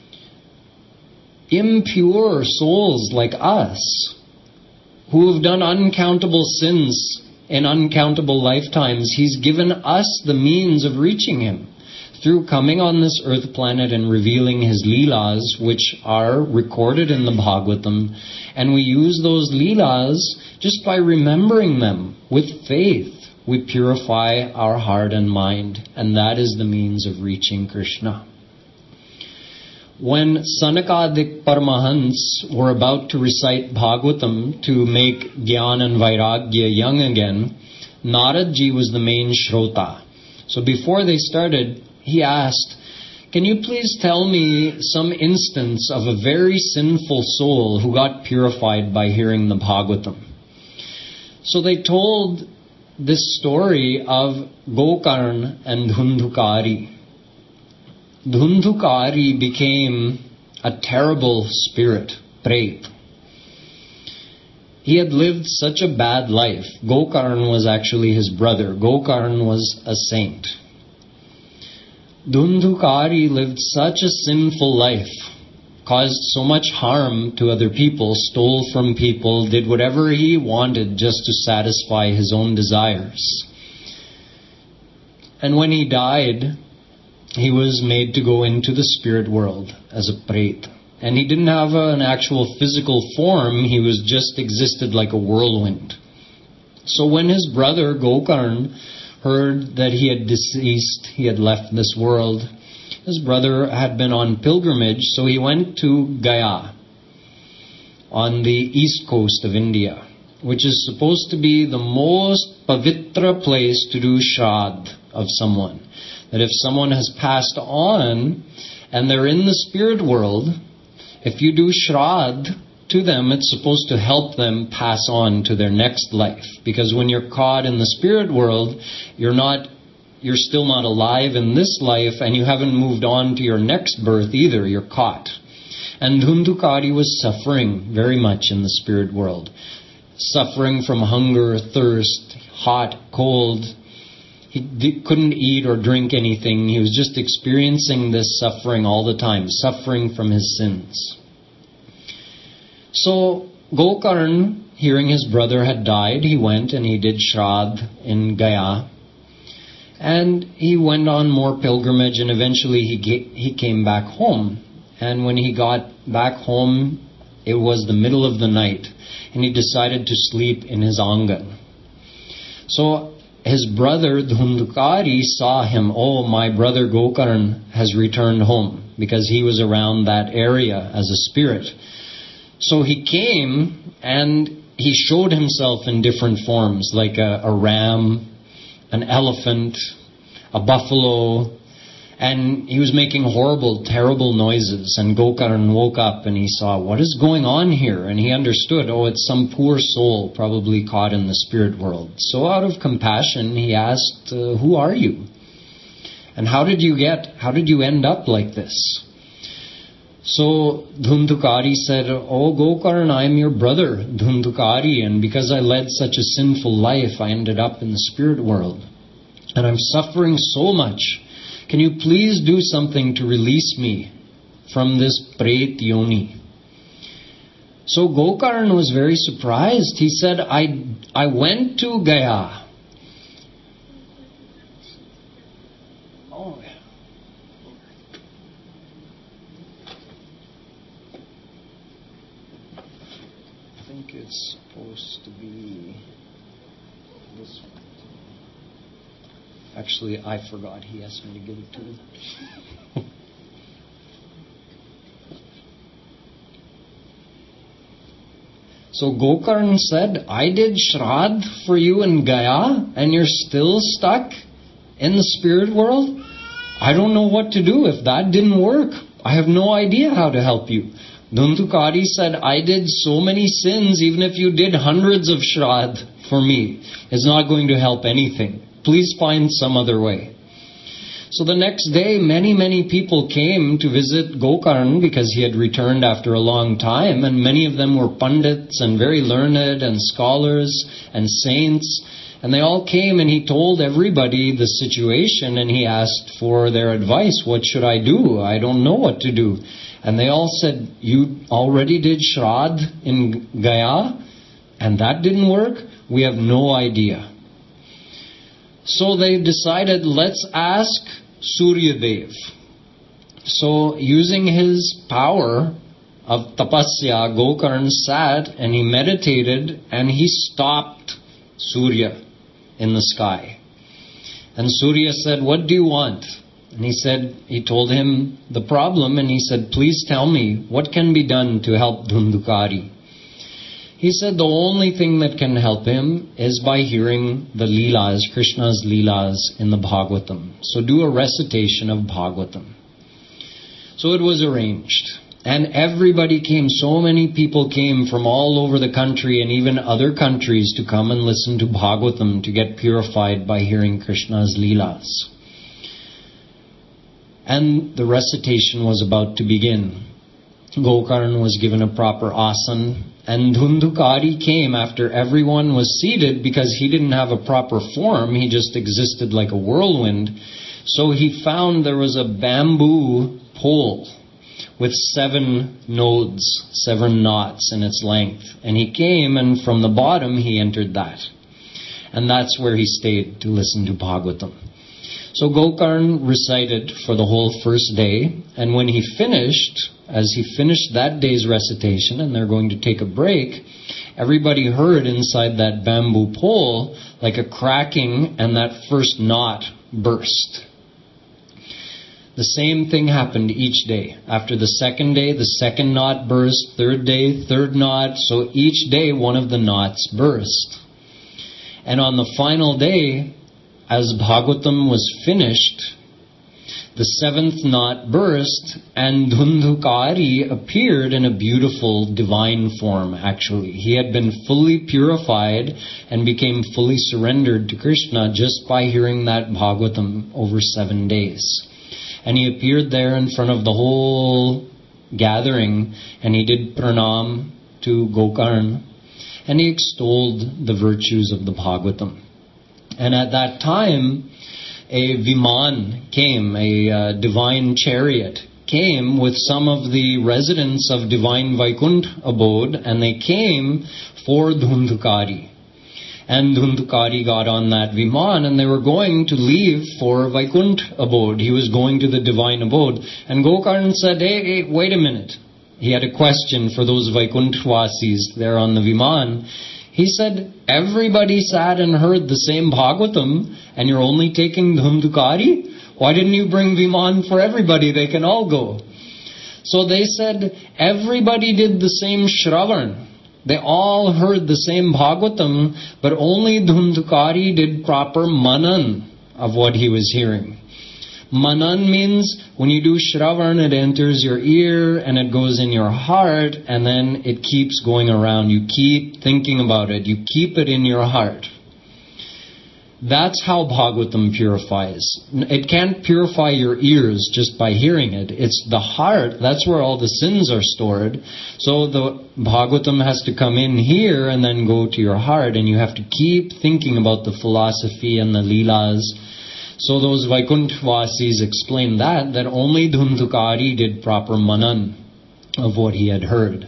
impure souls like us who have done uncountable sins in uncountable lifetimes. He's given us the means of reaching him through coming on this earth planet and revealing his leelas, which are recorded in the Bhagavatam. And we use those leelas just by remembering them with faith. We purify our heart and mind, and that is the means of reaching Krishna. When Sanakadik Paramahansa were about to recite Bhagavatam to make Jnana and Vairagya young again, Naradji was the main Shrota. So before they started, he asked, can you please tell me some instance of a very sinful soul who got purified by hearing the Bhagavatam? So they told this story of Gokarna and Dhundhukari. Dhundhukari became a terrible spirit, Pret. He had lived such a bad life. Gokarna was actually his brother. Gokarna was a saint. Dhundhukari lived such a sinful life, caused so much harm to other people, stole from people, did whatever he wanted just to satisfy his own desires. And when he died, he was made to go into the spirit world as a Pret. And he didn't have a, an actual physical form, he was just existed like a whirlwind. So when his brother Gokarna heard that he had deceased, he had left this world, his brother had been on pilgrimage, so he went to Gaya on the east coast of India, which is supposed to be the most pavitra place to do shraddh of someone. That if someone has passed on and they're in the spirit world, if you do shraddh to them, it's supposed to help them pass on to their next life. Because when you're caught in the spirit world, you're not You're still not alive in this life, and you haven't moved on to your next birth either. You're caught. And Dhundhukari was suffering very much in the spirit world. Suffering from hunger, thirst, hot, cold. He d- couldn't eat or drink anything. He was just experiencing this suffering all the time, suffering from his sins. So Gokarna, hearing his brother had died, he went and he did shraddh in Gaya. And he went on more pilgrimage, and eventually he ga- he came back home. And when he got back home, it was the middle of the night, and he decided to sleep in his angan. So his brother Dhundhukari saw him. Oh, my brother Gokarna has returned home, because he was around that area as a spirit. So he came and he showed himself in different forms, like a, a ram, an elephant, a buffalo, and he was making horrible, terrible noises. And Gokarna woke up and he saw, what is going on here? And he understood, oh, it's some poor soul probably caught in the spirit world. So out of compassion, he asked, uh, who are you? And how did you get, how did you end up like this? So Dhundhukari said, oh Gokarna, I am your brother, Dhundhukari, and because I led such a sinful life, I ended up in the spirit world. And I'm suffering so much. Can you please do something to release me from this Pret Yoni? So Gokarna was very surprised. He said, I, I went to Gaya. Oh, I think it's supposed to be this one. Actually, I forgot. He asked me to give it to him. So Gokarna said, I did Shraddh for you in Gaya and you're still stuck in the spirit world? I don't know what to do if that didn't work. I have no idea how to help you. Dhundhukari said, I did so many sins, even if you did hundreds of Shraddh for me, it's not going to help anything. Please find some other way. So the next day, many, many people came to visit Gokarna because he had returned after a long time, and many of them were pandits and very learned and scholars and saints. And they all came and he told everybody the situation and he asked for their advice. What should I do? I don't know what to do. And they all said, you already did Shraddh in Gaya and that didn't work? We have no idea. So they decided, let's ask Surya Dev. So using his power of tapasya, Gokarna sat and he meditated and he stopped Surya in the sky. And Surya said, what do you want? And he said, he told him the problem and he said, please tell me what can be done to help Dhundhukari. He said the only thing that can help him is by hearing the Leelas, Krishna's Leelas in the Bhagavatam. So do a recitation of Bhagavatam. So it was arranged. And everybody came, so many people came from all over the country and even other countries to come and listen to Bhagavatam to get purified by hearing Krishna's Leelas. And the recitation was about to begin. Gokarna was given a proper asana. And Dhundhukari came after everyone was seated because he didn't have a proper form. He just existed like a whirlwind. So he found there was a bamboo pole with seven nodes, seven knots in its length. And he came and from the bottom he entered that. And that's where he stayed to listen to Bhagavatam. So Gokarna recited for the whole first day. And when he finished, as he finished that day's recitation and they're going to take a break, everybody heard inside that bamboo pole like a cracking and that first knot burst. The same thing happened each day. After the second day, the second knot burst. Third day, third knot. So each day one of the knots burst. And on the final day, as Bhagavatam was finished, the seventh knot burst and Dhundhukari appeared in a beautiful divine form actually. He had been fully purified and became fully surrendered to Krishna just by hearing that Bhagavatam over seven days. And he appeared there in front of the whole gathering and he did pranam to Gokarna and he extolled the virtues of the Bhagavatam. And at that time, a Viman came, a uh, divine chariot came with some of the residents of divine Vaikuntha abode, and they came for Dhundhukari. And Dhundhukari got on that Viman and they were going to leave for Vaikuntha abode. He was going to the divine abode. And Gokarna said, hey, hey, wait a minute. He had a question for those Vaikunthawasis there on the Viman. He said, everybody sat and heard the same Bhagavatam and you're only taking Dhundhukari? Why didn't you bring Viman for everybody? They can all go. So they said, everybody did the same Shravan. They all heard the same Bhagavatam, but only Dhundhukari did proper manan of what he was hearing. Manan means when you do Shravan, it enters your ear and it goes in your heart and then it keeps going around. You keep thinking about it. You keep it in your heart. That's how Bhagavatam purifies. It can't purify your ears just by hearing it. It's the heart. That's where all the sins are stored. So the Bhagavatam has to come in here and then go to your heart. And you have to keep thinking about the philosophy and the Leelas. So those Vaikunthawasis explain that, that only Dhundhukari did proper manan of what he had heard.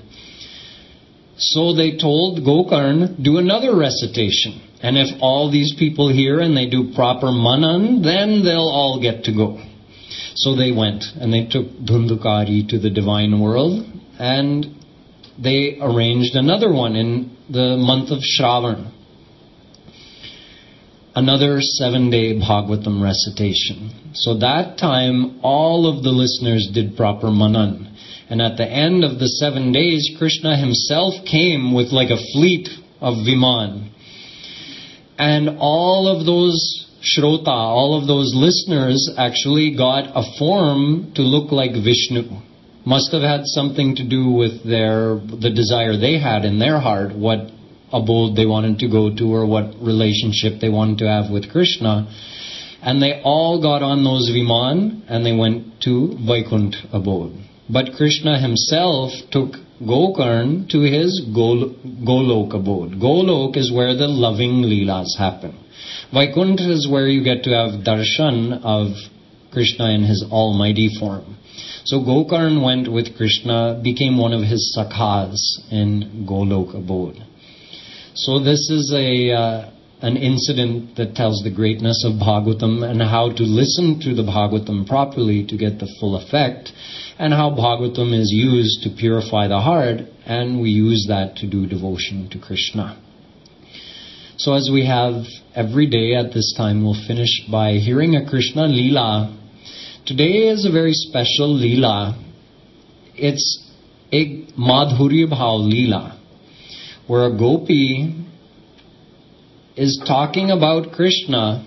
So they told Gokarna, do another recitation. And if all these people hear and they do proper manan, then they'll all get to go. So they went and they took Dhundhukari to the divine world and they arranged another one in the month of Shravan. another seven-day Bhagavatam recitation. So that time, all of the listeners did proper manan. And at the end of the seven days, Krishna himself came with like a fleet of Viman. And all of those Shrota, all of those listeners actually got a form to look like Vishnu. Must have had something to do with their the desire they had in their heart, what abode they wanted to go to or what relationship they wanted to have with Krishna. And they all got on those Viman and they went to Vaikuntha abode. But Krishna himself took Gokarn to his Gol- Golok abode. Golok is where the loving Leelas happen. Vaikuntha is where you get to have darshan of Krishna in his almighty form. So Gokarn went with Krishna, became one of his sakhas in Golok abode. So this is a uh, an incident that tells the greatness of Bhagavatam and how to listen to the Bhagavatam properly to get the full effect, and how Bhagavatam is used to purify the heart, and we use that to do devotion to Krishna. So as we have every day at this time, we'll finish by hearing a Krishna Leela. Today is a very special Leela. It's a Madhurya Bhav Leela, where a gopi is talking about Krishna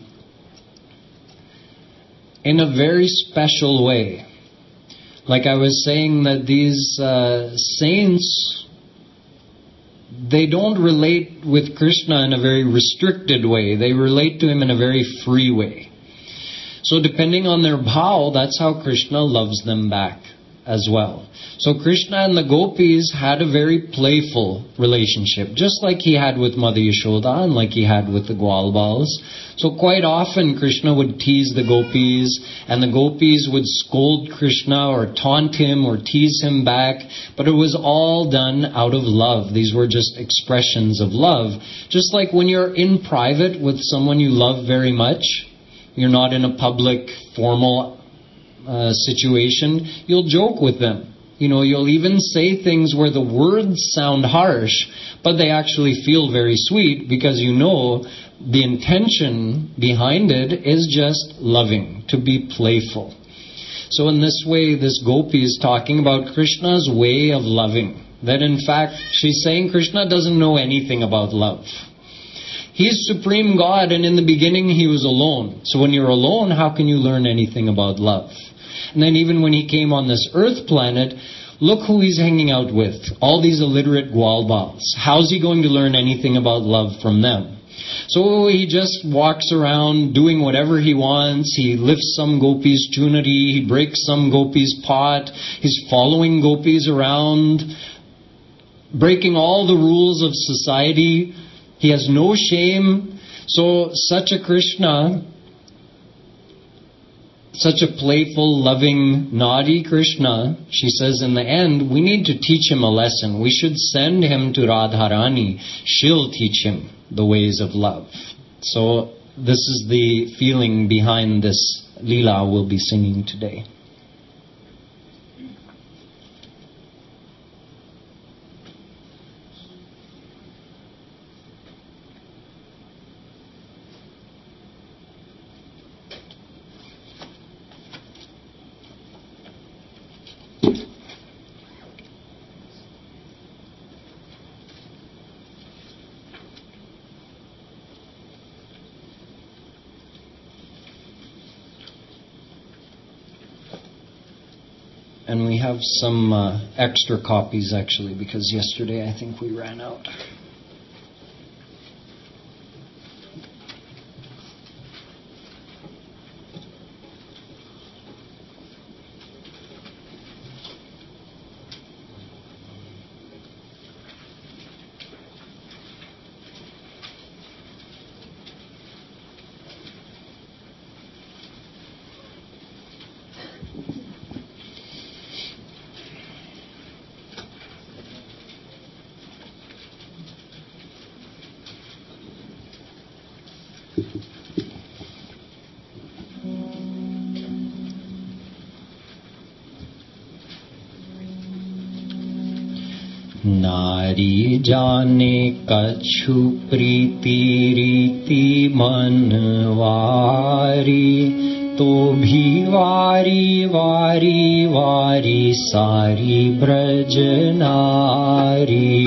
in a very special way. Like I was saying, that these uh, saints, they don't relate with Krishna in a very restricted way. They relate to him in a very free way. So depending on their bhav, that's how Krishna loves them back as well. So Krishna and the gopis had a very playful relationship, just like he had with Mother Yashoda and like he had with the Gwalbals. So quite often Krishna would tease the gopis, and the gopis would scold Krishna or taunt him or tease him back, but it was all done out of love. These were just expressions of love. Just like when you're in private with someone you love very much, you're not in a public, formal uh, situation, you'll joke with them. You know, you'll even say things where the words sound harsh, but they actually feel very sweet, because you know the intention behind it is just loving, to be playful. So in this way, this gopi is talking about Krishna's way of loving. That in fact, she's saying Krishna doesn't know anything about love. He's Supreme God, and in the beginning He was alone. So when you're alone, how can you learn anything about love? And then even when He came on this earth planet, look who He's hanging out with. All these illiterate Gwalbals. How's He going to learn anything about love from them? So He just walks around doing whatever He wants. He lifts some gopis' chunari. He breaks some gopis' pot. He's following gopis around, breaking all the rules of society. He has no shame. So such a Krishna, such a playful, loving, naughty Krishna, she says in the end, we need to teach him a lesson. We should send him to Radharani. She'll teach him the ways of love. So this is the feeling behind this Leela we'll be singing today. And we have some uh, extra copies actually, because yesterday I think we ran out. नारी जाने कछु प्रीति रीति मनवारी, तो भी वारी वारी वारी सारी ब्रज नारी।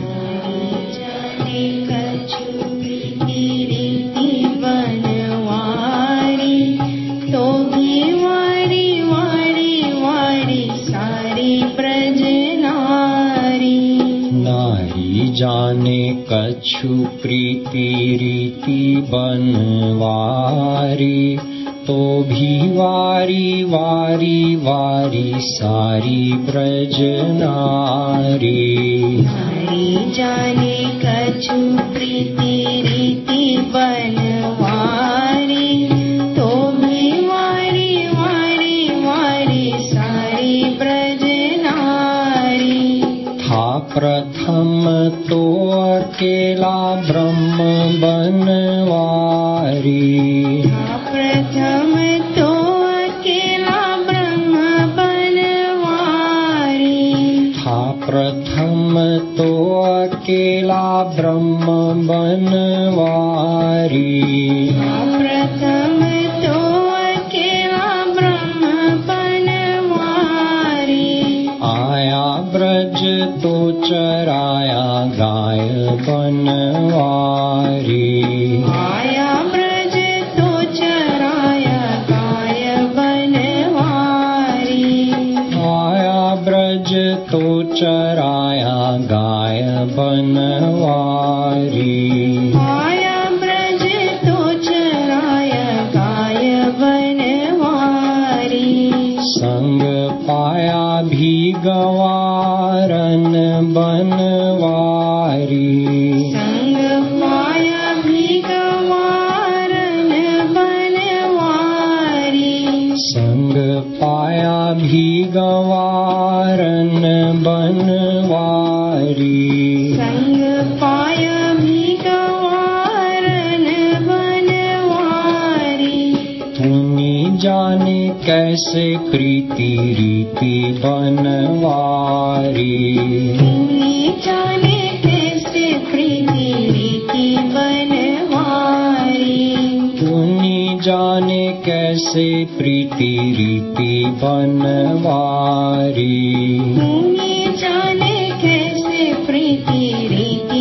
जाने कछु प्रीति रीति बनवारी, तो भी वारी वारी वारी सारी ब्रज नारी। नारी जाने कछु प्रीति रीति बनवारी, तो भी वारी वारी वारी सारी ब्रज नारी। नारी जाने कछु प्रीति रीति बनवारी, तो भी वारी वारी वारी सारी ब्रज नारी। था प्रथम तो अकेला ब्रह्म बनवारी, प्रथम तो अकेला ब्रह्म बनवारी। था प्रथम तो अकेला ब्रह्म बनवारी, प्रथम तो अकेला ब्रह्म बनवारी। आया ब्रज तो चराया गाय बनवारी, आया ब्रज तो चराया गाय बनवारी। आया ब्रज तो चराया गाय बनवारी, आया ब्रज तो चराया गाय बनवारी। संग पाया भी गवारन बनवारी, संग पाया भी गवारन बनवारी। संग पाया भी गवारन बनवारी, संग पाया भी गवारन बनवारी। तुनी जाने कैसे प्रीति रीति बनवारी, तूने जाने कैसे प्रीति रीति बनवारी। तुनी जाने कैसे प्रीति रीति बनवारी। तूने जाने कैसे प्रीति रीति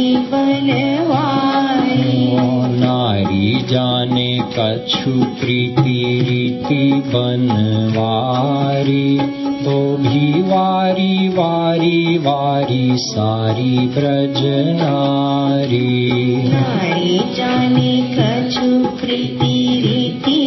बनवारी। ओ नारी जाने कछु प्रीति रीति बनवारी, तो भी वारी वारी वारी सारी ब्रज नारी। नारी जाने कछु प्रीति रीति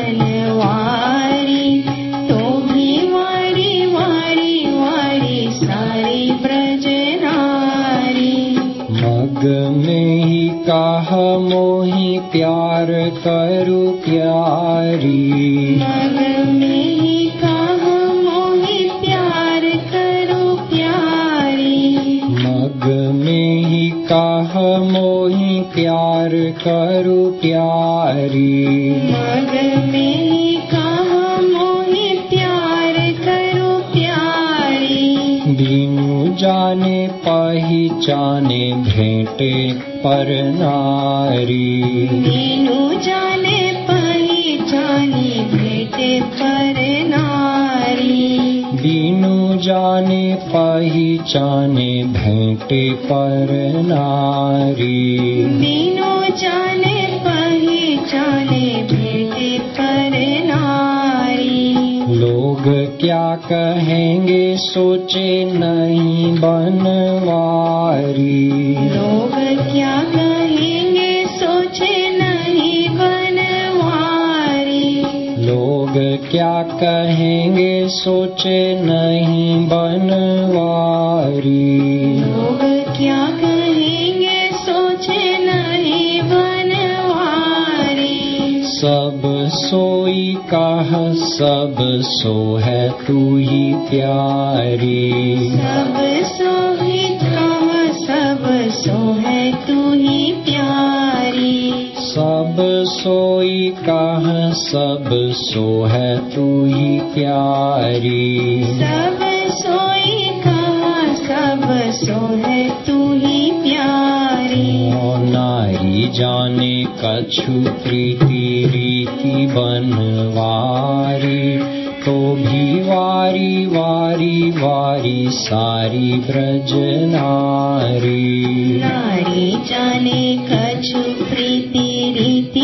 बनवारी, तो भी वारी वारी वारी सारी ब्रज नारी। मग में ही कह मोहि प्यार करू प्यारी, मग में ही कह मोहि प्यार करो प्यारी। मग में ही कह मोहि प्यार करू प्यारी, मग में ही कह मोहि प्यार करो प्यारी। बिनु जाने पहचाने भेंटे पर नारी, बिनु जाने पहचानी भेटे पर नारी। बिनु जाने पहचाने भेंटे पर नारी। बिनु जाने पहचाने भेटे पर नारी। लोग क्या कहेंगे सोचे नहीं बनवारी, लोग क्या कहेंगे सोचे नहीं बनवारी। लोग क्या कहेंगे सोचे नहीं बनवारी। लोग क्या कहेंगे सोचे नहीं बनवारी। सब सोई कह सब सो है तू ही प्यारी, सब सो ही कह सब सो है तू ही प्यारी। सब सोई कह सब सो है तू ही प्यारी। सब सोई कह सब सब सोहे तू ही प्यारी। ओ नारी जाने कछु प्रीति रीति बनवारी, तो भी वारी वारी वारी सारी ब्रज नारी। नारी जाने कछु प्रीति रीति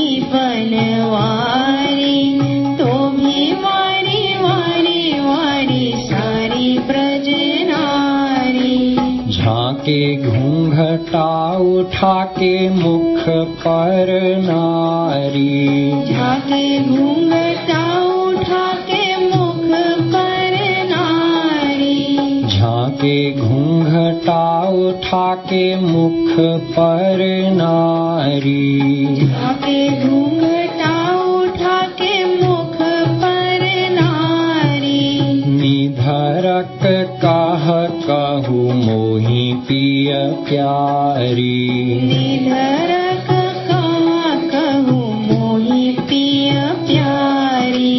बनवारी, तो भी वारी वारी वारी सारी ब्रज नारी। झाके घूंघटा उठा के मुख पर नारी, झाके घूंघटा उठा के मुख पर नारी। झाके घूंघटा उठा के मुख पर नारी। झाके घूंघटा उठा के मुख पर नारी। निधरक कह कहू मोहि पिय प्यारी, निधरक कहा कहू मोहि पिय प्यारी।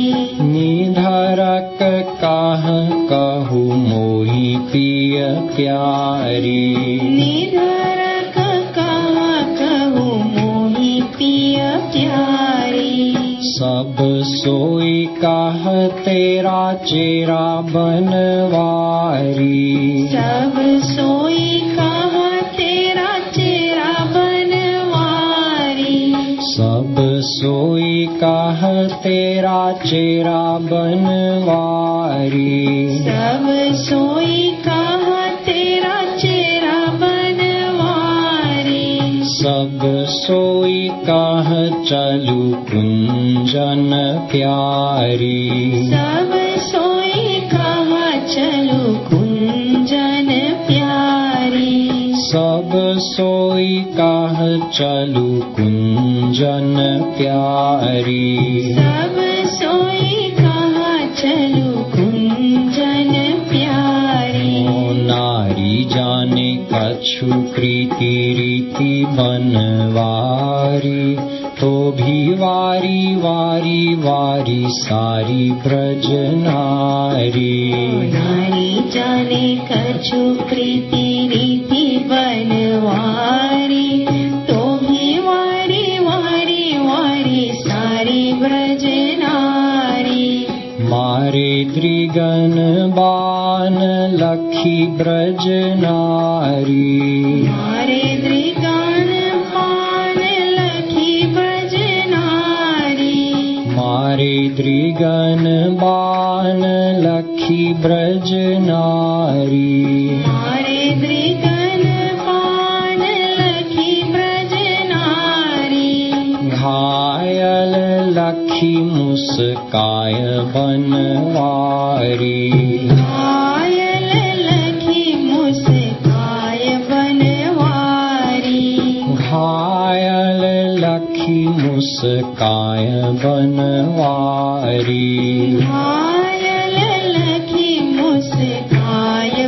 निधरक कह कहू मोहि पिय प्यारी। निधरक कहा कहू मोहि पिय प्यारी। सब सोई कह तेरा चेरा बनवारी, सब सोई कहा तेरा चेरा बनवारी। सब सोई कह तेरा चेरा बनवारी। सब सोई कहा तेरा चेरा बनवारी। सब सोई कह चलू कुंजन प्यारी, सब सोई कहा चलो कुंजन प्यारी। सब सोई कह चलू कुंजन प्यारी। सब सोई कहा चलो कुंजन प्यारी। ओ नारी जाने कछु प्रीति रीति बनवारी, तो भी वारी वारी वारी सारी ब्रज नारी। नारी जाने कछु प्रीति रीति बनवारी, तो भी वारी वारी वारी सारी ब्रज नारी। मारे द्रिगन बान लखी ब्रज नारी, मारे द्रिगन बान लखी ब्रज नारी। मारे द्रिगन बान लखी ब्रज नारी। मारे द्रिगन बान लखी ब्रज नारी। घायल लखी मुस्काय बनवारी, घायल लखी मुस्काय बनवारी। घायल लखी मुस्काय बनवारी। घायल लखी मुस्काय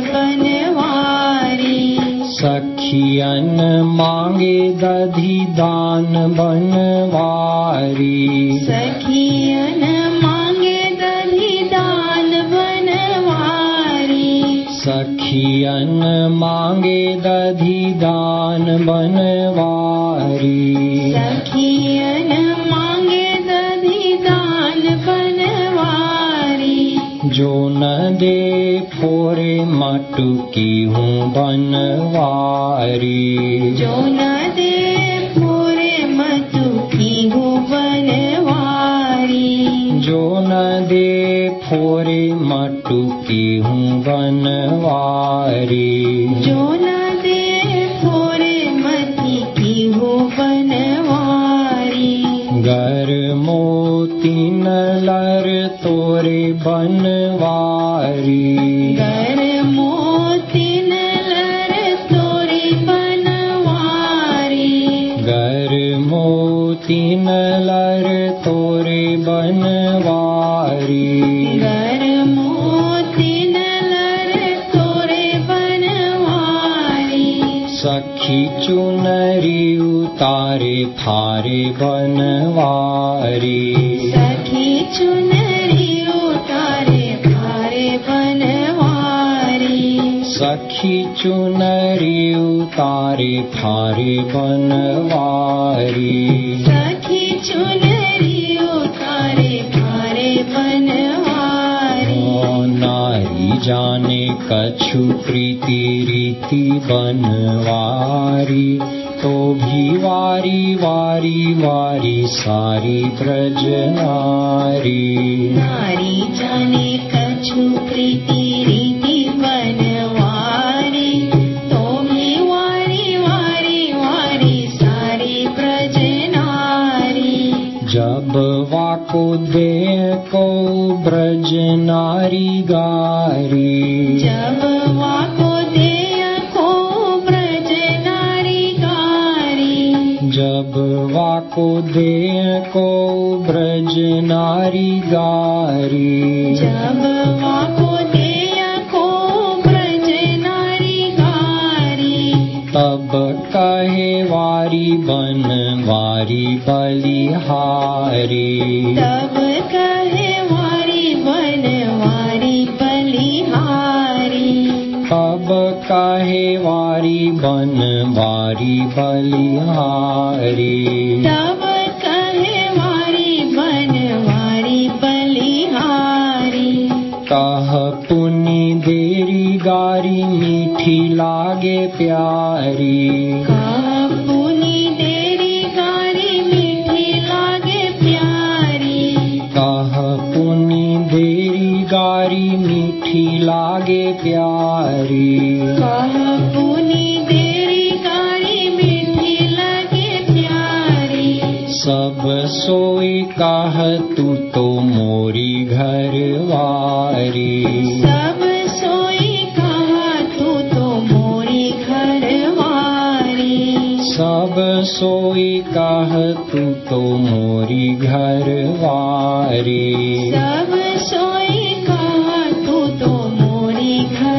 बनवारी। सखियन मांगे दधि दान बनवारी, सखियन मांगे दधि दान बनवारी। सखियन मांगे दधि दान बनवारी। सखियन मांगे दधि दान बनवारी। जो न दे फोरे मटुकी हूँ बनवारी, जो न दे फोरे मटुकी हूँ बनवारी। जो न दे फोरे मटुकी हूँ बनवारी। जो न दे फोरे मटुकी हूँ बनवारी। गर मोती नलर तोरे बनवारी, गर मोती नलर तोरे बनवारी। गर मोती नलर तोरे बनवारी। गर मोती नलर तोरे बनवारी। सखी चुनरी उतारे फारे बनवारी, सखी चुनरी उतारे फारे बनवारी। सखी चुनरी उतारे फारे बनवारी सखी चुनरी उतारे फारे बनवारी नारी जाने कछु प्रीति रीति बनवारी तो भी वारी वारी वारी सारी ब्रज नारी नारी जाने कछु प्रीति रीति बनवारी तो भी वारी वारी वारी सारी ब्रज नारी जब वाको दे को ब्रज नारी गारी जब वाको दे को ब्रज नारी गारी जब वाको दे को ब्रज नारी गारी जब वाको दे को ब्रज नारी गारी तब कहे वारी बन वारी बलिहारी तब कहे वारी बन वारी बलिहारी तब कहे वारी बन वारी बलिहारी तब कहे वारी बन वारी बलिहारी कह पुनि देरी गारी मीठी लागे प्यारी कह पुनि देरी गारी मीठी लागे प्यारी कह पुनि देरी गारी मीठी लागे प्यारी कह पुनि देरी गारी मीठी लागे प्यारी सब सोई कह तू तो मोरी घरवारी सब सोई कहा तू तो मोरी घरवारी सब सोई कह तू तो मोरी घरवारी सब सोई कहा तू तो मोरी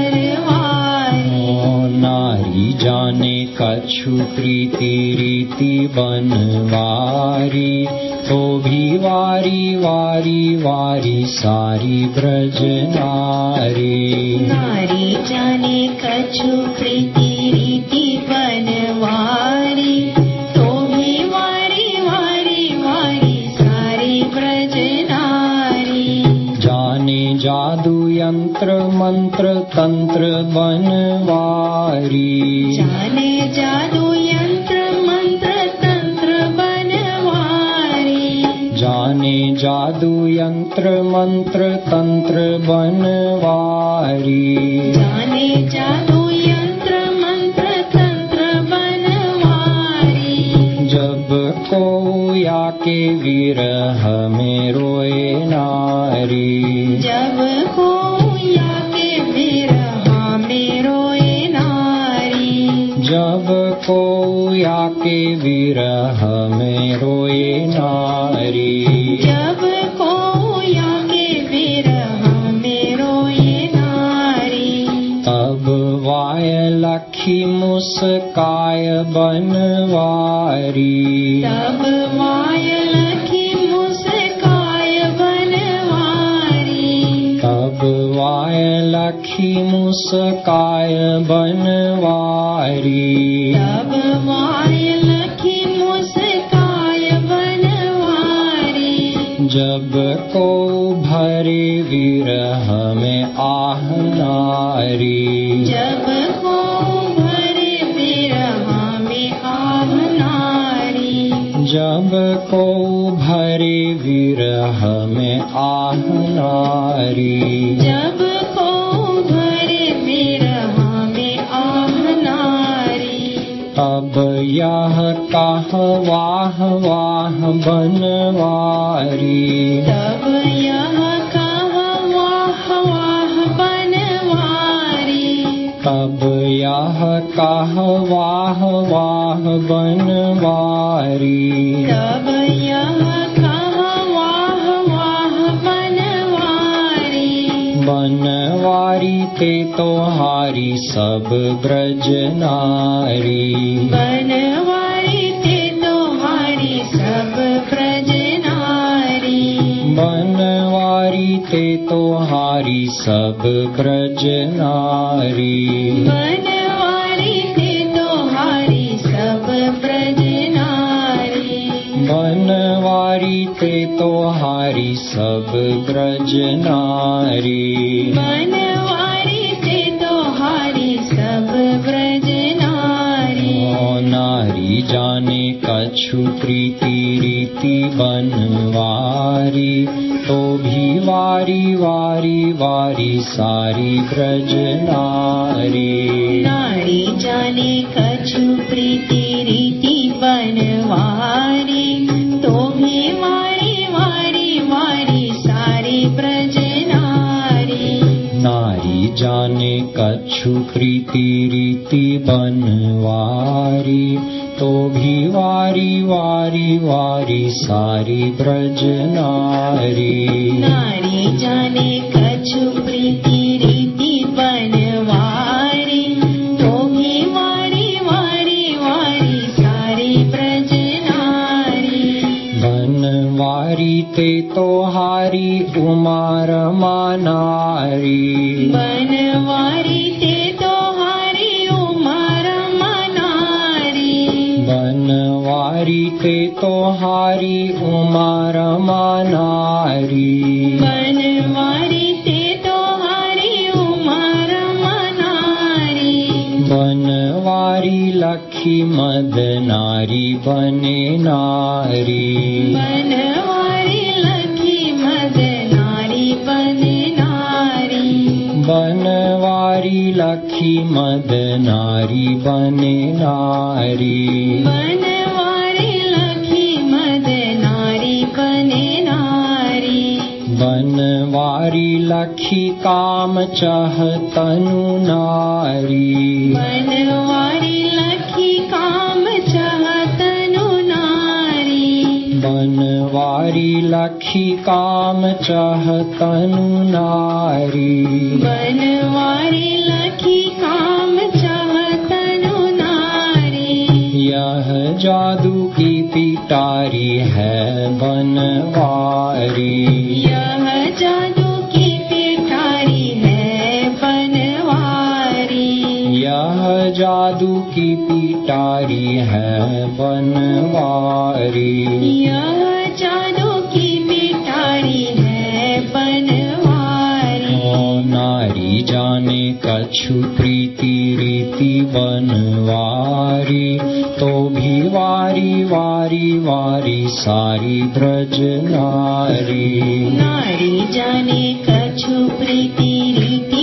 घरवारी नारी जाने कछु प्रीति रीति बनवारी तो भी वारी वारी वारी सारी ब्रज नारी नारी जाने कछु प्रीति रीति बनवारी तो भी वारी वारी वारी सारी ब्रज नारी जाने जादू यंत्र मंत्र तंत्र बनवारी जाने जादू यंत्र मंत्र तंत्र बनवारी जाने जादू यंत्र मंत्र तंत्र बनवारी जाने जादू यंत्र मंत्र तंत्र बनवारी जब को या के विरह में रोए नारी जब को या के विरह में रोए नारी जब को या के विरह में रोए नारी जब को या के विरह में रोए नारी तब वाय लखी मुस्काय बनवारी तब वाय लखी मुस्काय बनवारी तब वाय लखी मुस्काय बनवारी तब वाय लखी मुस्काय बनवारी जब को भरे विरह में आह नारी जब को भरे विरह में आह नारी जब को भरे विरह में आह नारी जब को भरे विरह में आह नारी अब यह कह वाह वाह बनवारी तब यह कह वाह वाह बनवारी तब यह कह वाह वाह बनवारी तब यह कह वाह वाह बनवारी बनवारी ते तोहारी सब ब्रज नारी बनवारी ते तुम्हारी सब ब्रज नारी बनवारी बनवारी ते तो हारी सब ब्रज नारी। बनवारी ते तो हारी सब ब्रज नारी। बनवारी ते तो हारी सब ब्रज नारी। बनवारी ते तो हारी सब ब्रज नारी। ओ नारी जाने कछु प्रीति रीति बनवारी तो भी वारी वारी वारी सारी ब्रज नारी। नारी जाने कछु प्रीति रीति बनवारी तो भी वारी वारी वारी सारी ब्रज नारी। नारी जाने कछु प्रीति रीति बनवारी तो भी वारी वारी वारी सारी ब्रज नारी। नारी जाने कछु प्रीति रीति बनवारी तो भी वारी वारी वारी सारी ब्रज नारी। बनवारी ते तो हारी उमा रमा नारी। बनवारी ते तो हारी उमा रमा नारी। बनवारी ते तो हारी उमा रमा नारी। बनवारी ते तो हारी उमा रमा नारी। बनवारी लखी मद नारी बने नारी। बनवारी लखी मद नारी बने नारी। बनवारी लखी मद नारी बने नारी। बनवारी लखी मद नारी बने नारी। बनवारी लखी काम चह तनु नारी। बनवारी लखी काम चाहतनु नारी। बनवारी लखी काम चह तनु नारी। बनवारी लखी काम चाहतनु नारी। यह जादू की पिटारी है बनवारी। यह जादू की पिटारी है बनवारी। यह जादू की पिटारी है बनवारी। यह जादू की पिटारी है बनवारी। ओ नारी जाने कछु प्रीति रीति बनवारी तो भी वारी वारी वारी सारी ब्रज नारी। नारी जाने कछु प्रीति रीति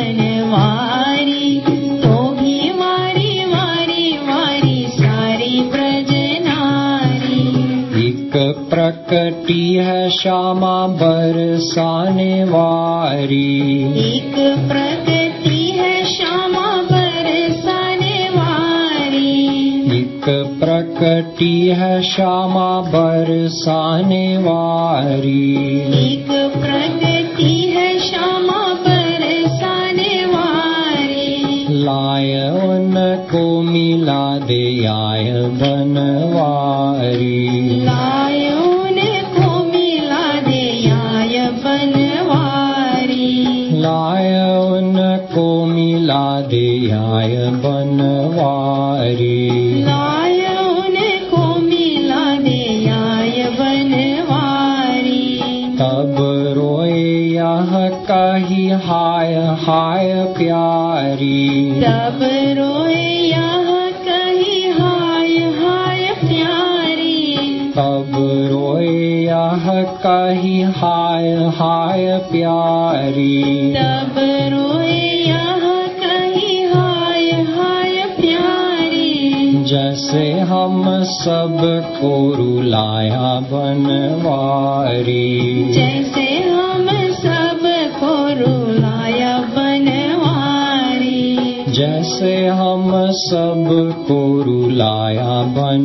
बनवारी तो भी वारी वारी वारी सारी ब्रज नारी। एक प्रकटी है श्यामा बरसाने वारी। एक प्रकृति है श्यामा बरसाने वारी। एक प्रकटी है श्यामा बरसाने वारी। एक प्रकृति है श्यामा बरसाने वारी। लाय उनको मिला दे आय बनवारी। लायों को मिला दे आय बनवारी। लाय उनको मिला दे आय बनवारी। लायों को मिला दे आय बनवारी। तब रोए यह कही हाय हाय प्यारी। तब रोए यह कही हाय हाय प्यारी। तब रोए यह कही हाय हाय प्यारी। तब रोए यह कही हाय हाय प्यारी। जैसे हम सब को रुलाया बनवारी। जैसे हम सब को रुलाया बनवारी। जैसे हम सब को रुलाया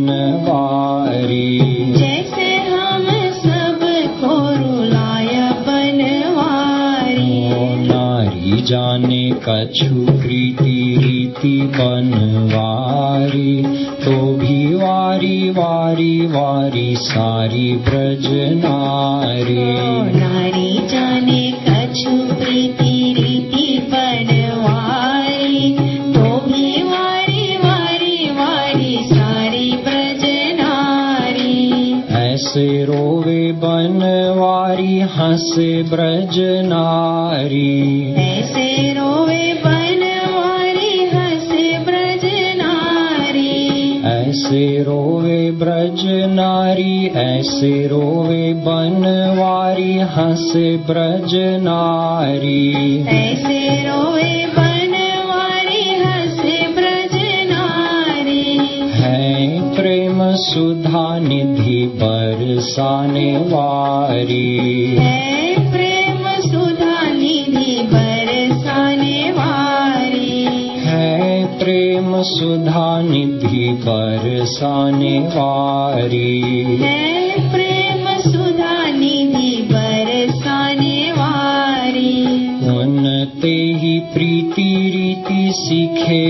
बनवारी। जैसे हम सब को रुलाया बनवारी। ओ नारी जाने कछु प्रीति रीति बनवारी तो भी वारी वारी वारी सारी ब्रज नारी। नारी जाने हंसे ब्रज नारी ऐसे रोवे बनवारी हंसे ब्रज नारी ऐसे रोवे ब्रज नारी ऐसे रोवे बनवारी हंसे ब्रज नारी ऐसे रोवे बनवारी हंसे ब्रज नारी है प्रेम सुधा निधि बरसाने वारी है प्रेम सुधा निधि बरसाने वारी है प्रेम सुधा निधि बरसाने वारी है प्रेम सुधा निधि बरसाने वारी उनते ही प्रीति रीति सीखे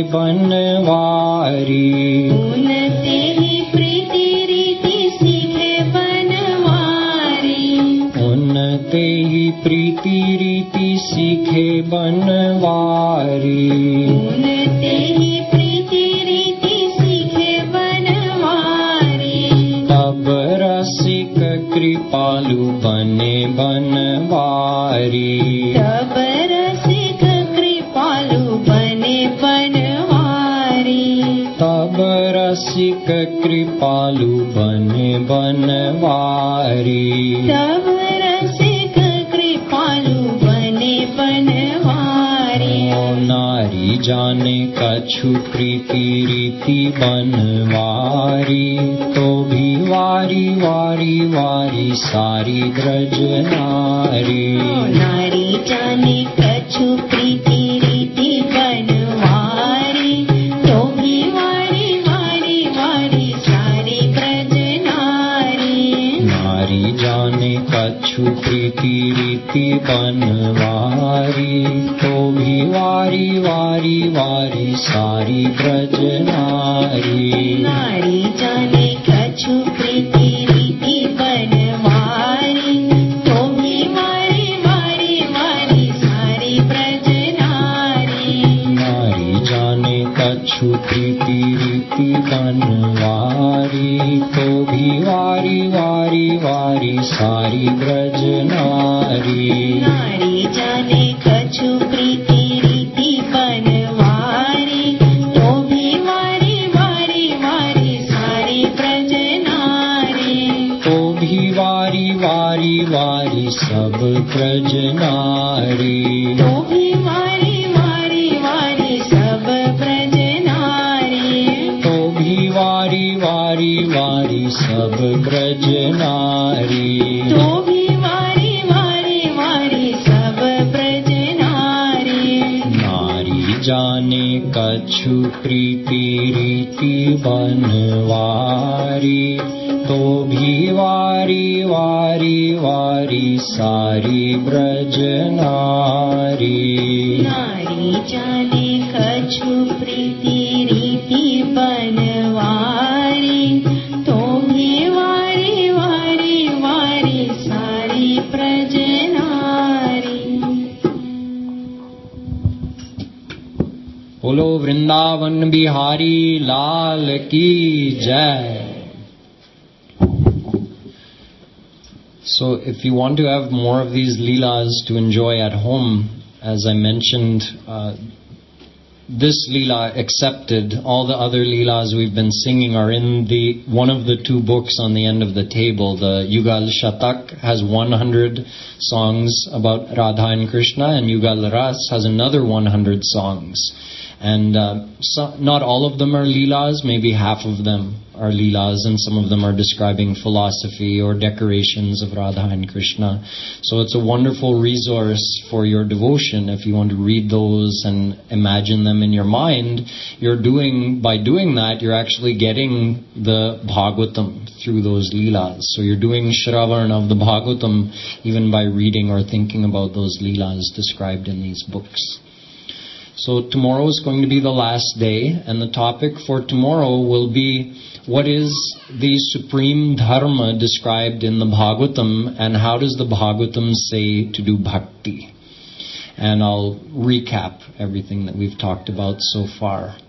बनवारी उनते ही प्रीति रीति सीखे बनवारी उनते ही प्रीति रीति सीखे बनवारी उनते ही प्रीति रीति सीखे बनवारी तब रसिक कृपालु बने बनवारी तब रसिक कृपालु बने बनवारी तब रसिक कृपालु बने बनवारी तब रसिक कृपालु बने बनवारी ओ नारी जाने कछु प्रीति रीति बनवारी तो भी वारी वारी वारी सारी ब्रज नारी नारी जाने कछु प्रीति रीति बनवारी तो भी वारी वारी वारी सारी ब्रज नारी नारी जाने कछु प्रीति रीति बनवारी तो भी वारी वारी वारी सारी ब्रज नारी नारी जाने कछु प्रीति रीति बनवारी तो भी वारी वारी वारी सारी ब्रज नारी नारी जाने कछु प्रीति रीति बनवारी तो भी वारी वारी वारी सारी ब्रज नारी नारी जाने कछु प्रीति रीति बनवारी तो भी वारी वारी वारी सारी ब्रज नारी तो भी वारी वारी वारी सब ब्रज नारी तो भी वारी वारी वारी सब ब्रज नारी तो भी वारी वारी वारी सब ब्रज नारी तो भी वारी वारी वारी सब ब्रज नारी नारी जाने कछु प्रीति रीति बनवारी तो भी वारी वारी वारी सारी ब्रज नारी नारी जाने कछु प्रीति रीति बनवारी तो भी वारी वारी वारी सारी ब्रज नारी बोलो वृंदावन बिहारी लाल की जय. So if you want to have more of these leelas to enjoy at home, as I mentioned, uh, this leela accepted, all the other leelas we've been singing are in the one of the two books on the end of the table. The Yugal Shatak has one hundred songs about Radha and Krishna, and Yugal Ras has another one hundred songs. And uh, so, not all of them are leelas, maybe half of them are leelas, and some of them are describing philosophy or decorations of Radha and Krishna. So it's a wonderful resource for your devotion. If you want to read those and imagine them in your mind, you're doing, by doing that, you're actually getting the Bhagavatam through those leelas. So you're doing Shravan of the Bhagavatam even by reading or thinking about those leelas described in these books. So tomorrow is going to be the last day, and the topic for tomorrow will be what is the supreme dharma described in the Bhagavatam, and how does the Bhagavatam say to do bhakti? And I'll recap everything that we've talked about so far.